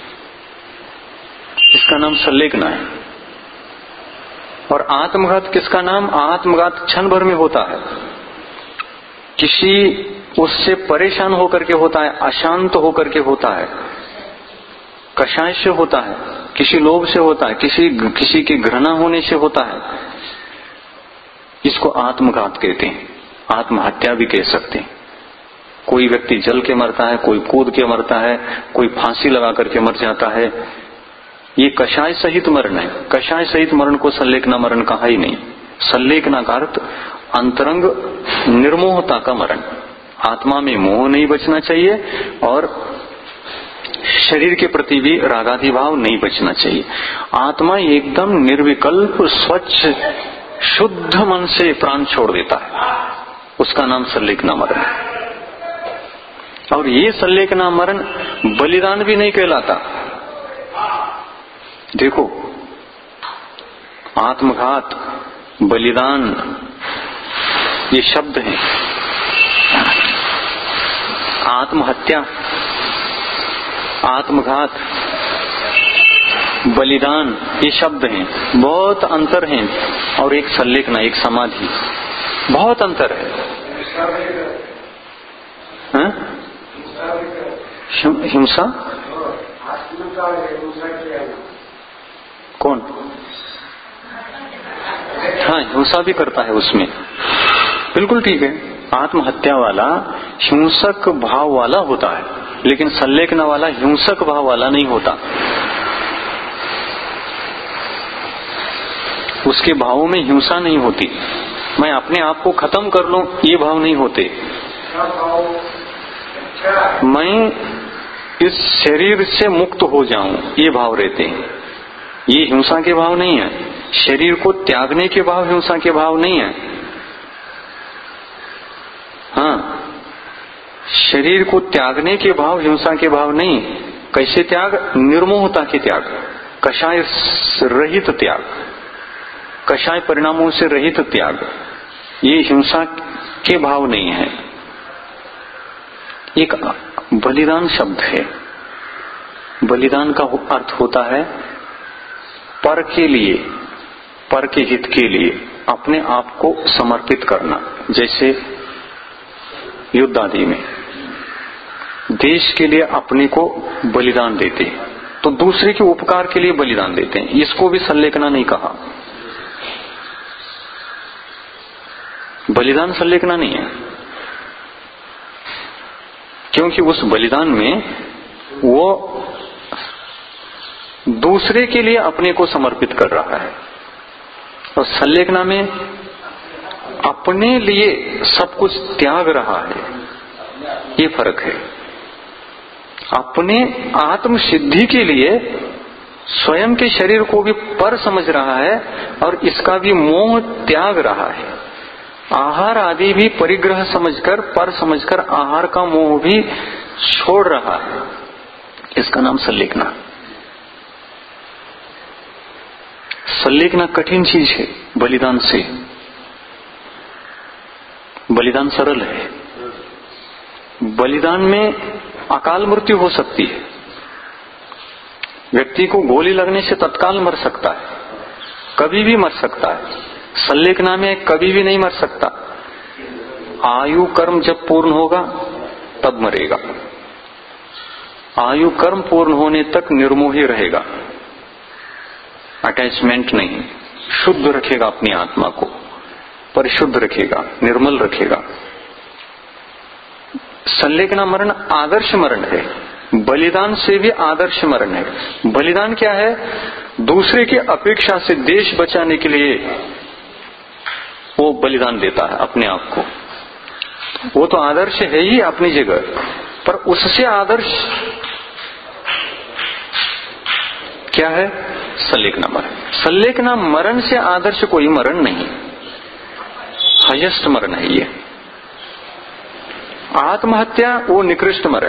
इसका नाम संलेखना है। और आत्मघात किसका नाम? आत्मघात क्षण भर में होता है, किसी उससे परेशान होकर के होता है, अशांत होकर के होता है, कषाय से होता है, किसी लोभ से होता है, किसी की घृणा होने से होता है। इसको आत्मघात कहते हैं, आत्महत्या भी कह सकते हैं। कोई व्यक्ति जल के मरता है, कोई कूद के मरता है, कोई फांसी लगा करके मर जाता है। ये कषाय सहित मरण है। कषाय सहित मरण को संलेखना मरण कहा ही नहीं। संलेखना का अर्थ अंतरंग निर्मोहता का मरण। आत्मा में मोह नहीं बचना चाहिए और शरीर के प्रति भी रागादि भाव नहीं बचना चाहिए। आत्मा एकदम निर्विकल्प स्वच्छ शुद्ध मन से प्राण छोड़ देता है, उसका नाम संलेखना मरण। और ये संलेखना मरण बलिदान भी नहीं कहलाता। देखो, आत्मघात, बलिदान, ये शब्द हैं। आत्महत्या, आत्मघात, बलिदान, ये शब्द हैं। बहुत अंतर हैं। और एक संलेखना, एक समाधि, बहुत अंतर है। हिंसा कौन? हाँ, हिंसा भी करता है उसमें, बिल्कुल ठीक है। आत्महत्या वाला हिंसक भाव वाला होता है, लेकिन संलेखना वाला हिंसक भाव वाला नहीं होता। उसके भावों में हिंसा नहीं होती। मैं अपने आप को खत्म कर लूं, ये भाव नहीं होते। मैं इस शरीर से मुक्त हो जाऊं, ये भाव रहते हैं। ये हिंसा के भाव नहीं है। शरीर को त्यागने के भाव हिंसा के भाव नहीं है। हाँ, शरीर को त्यागने के भाव हिंसा के भाव नहीं। कैसे त्याग? निर्मोहता के त्याग, कषाय रहित त्याग, कषाय परिणामों से रहित त्याग, ये हिंसा के भाव नहीं है। एक बलिदान शब्द है। बलिदान का अर्थ होता है पर के लिए, पर के हित के लिए अपने आप को समर्पित करना। जैसे युद्ध आदि में देश के लिए अपने को बलिदान देते, तो दूसरे के उपकार के लिए बलिदान देते हैं। इसको भी संलेखना नहीं कहा। बलिदान संलेखना नहीं है, क्योंकि उस बलिदान में वो दूसरे के लिए अपने को समर्पित कर रहा है, और संलेखना में अपने लिए सब कुछ त्याग रहा है। ये फर्क है। अपने आत्म सिद्धि के लिए स्वयं के शरीर को भी पर समझ रहा है और इसका भी मोह त्याग रहा है। आहार आदि भी परिग्रह समझकर, पर समझकर आहार का मोह भी छोड़ रहा है। इसका नाम संलेखना। संलेखना कठिन चीज है बलिदान से। बलिदान सरल है। बलिदान में अकाल मृत्यु हो सकती है। व्यक्ति को गोली लगने से तत्काल मर सकता है, कभी भी मर सकता है। संलेखना में कभी भी नहीं मर सकता। आयु कर्म जब पूर्ण होगा तब मरेगा। आयु कर्म पूर्ण होने तक निर्मोही रहेगा, अटैचमेंट नहीं, शुद्ध रखेगा अपनी आत्मा को, परिशुद्ध रखेगा, निर्मल रखेगा। संलेखना मरण आदर्श मरण है। बलिदान से भी आदर्श मरण है। बलिदान क्या है? दूसरे की अपेक्षा से देश बचाने के लिए वो बलिदान देता है अपने आप को। वो तो आदर्श है ही अपनी जगह, पर उससे आदर्श क्या है? संलेखना मरण। संलेखना मरण से आदर्श कोई मरण नहीं, हाईएस्ट मरण है ये। आत्महत्या वो निकृष्ट मरण,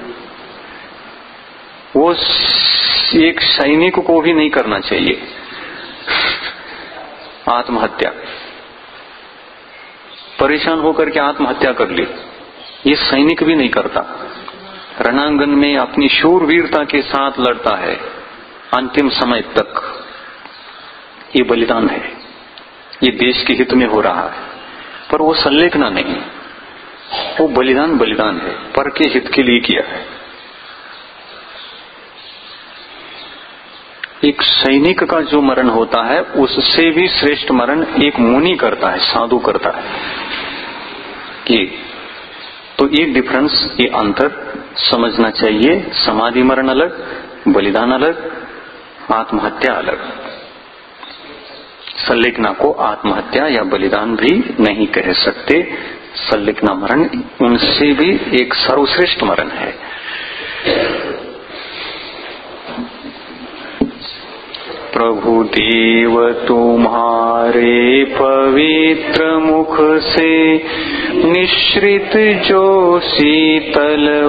वो एक सैनिक को भी नहीं करना चाहिए। आत्महत्या, परेशान होकर के आत्महत्या कर ली, ये सैनिक भी नहीं करता। रणांगन में अपनी शूरवीरता के साथ लड़ता है अंतिम समय तक। ये बलिदान है, ये देश के हित में हो रहा है, पर वो संलेखना नहीं। वो बलिदान बलिदान है, पर के हित के लिए किया है। एक सैनिक का जो मरण होता है उससे भी श्रेष्ठ मरण एक मुनि करता है, साधु करता है। ये तो ये डिफरेंस, ये अंतर समझना चाहिए। समाधि मरण अलग, बलिदान अलग, आत्महत्या अलग। संलेखना को आत्महत्या या बलिदान भी नहीं कह सकते। संलेखना मरण उनसे भी एक सर्वश्रेष्ठ मरण है। प्रभु देव तुम्हारे पवित्र मुख से निश्रित जो शीतल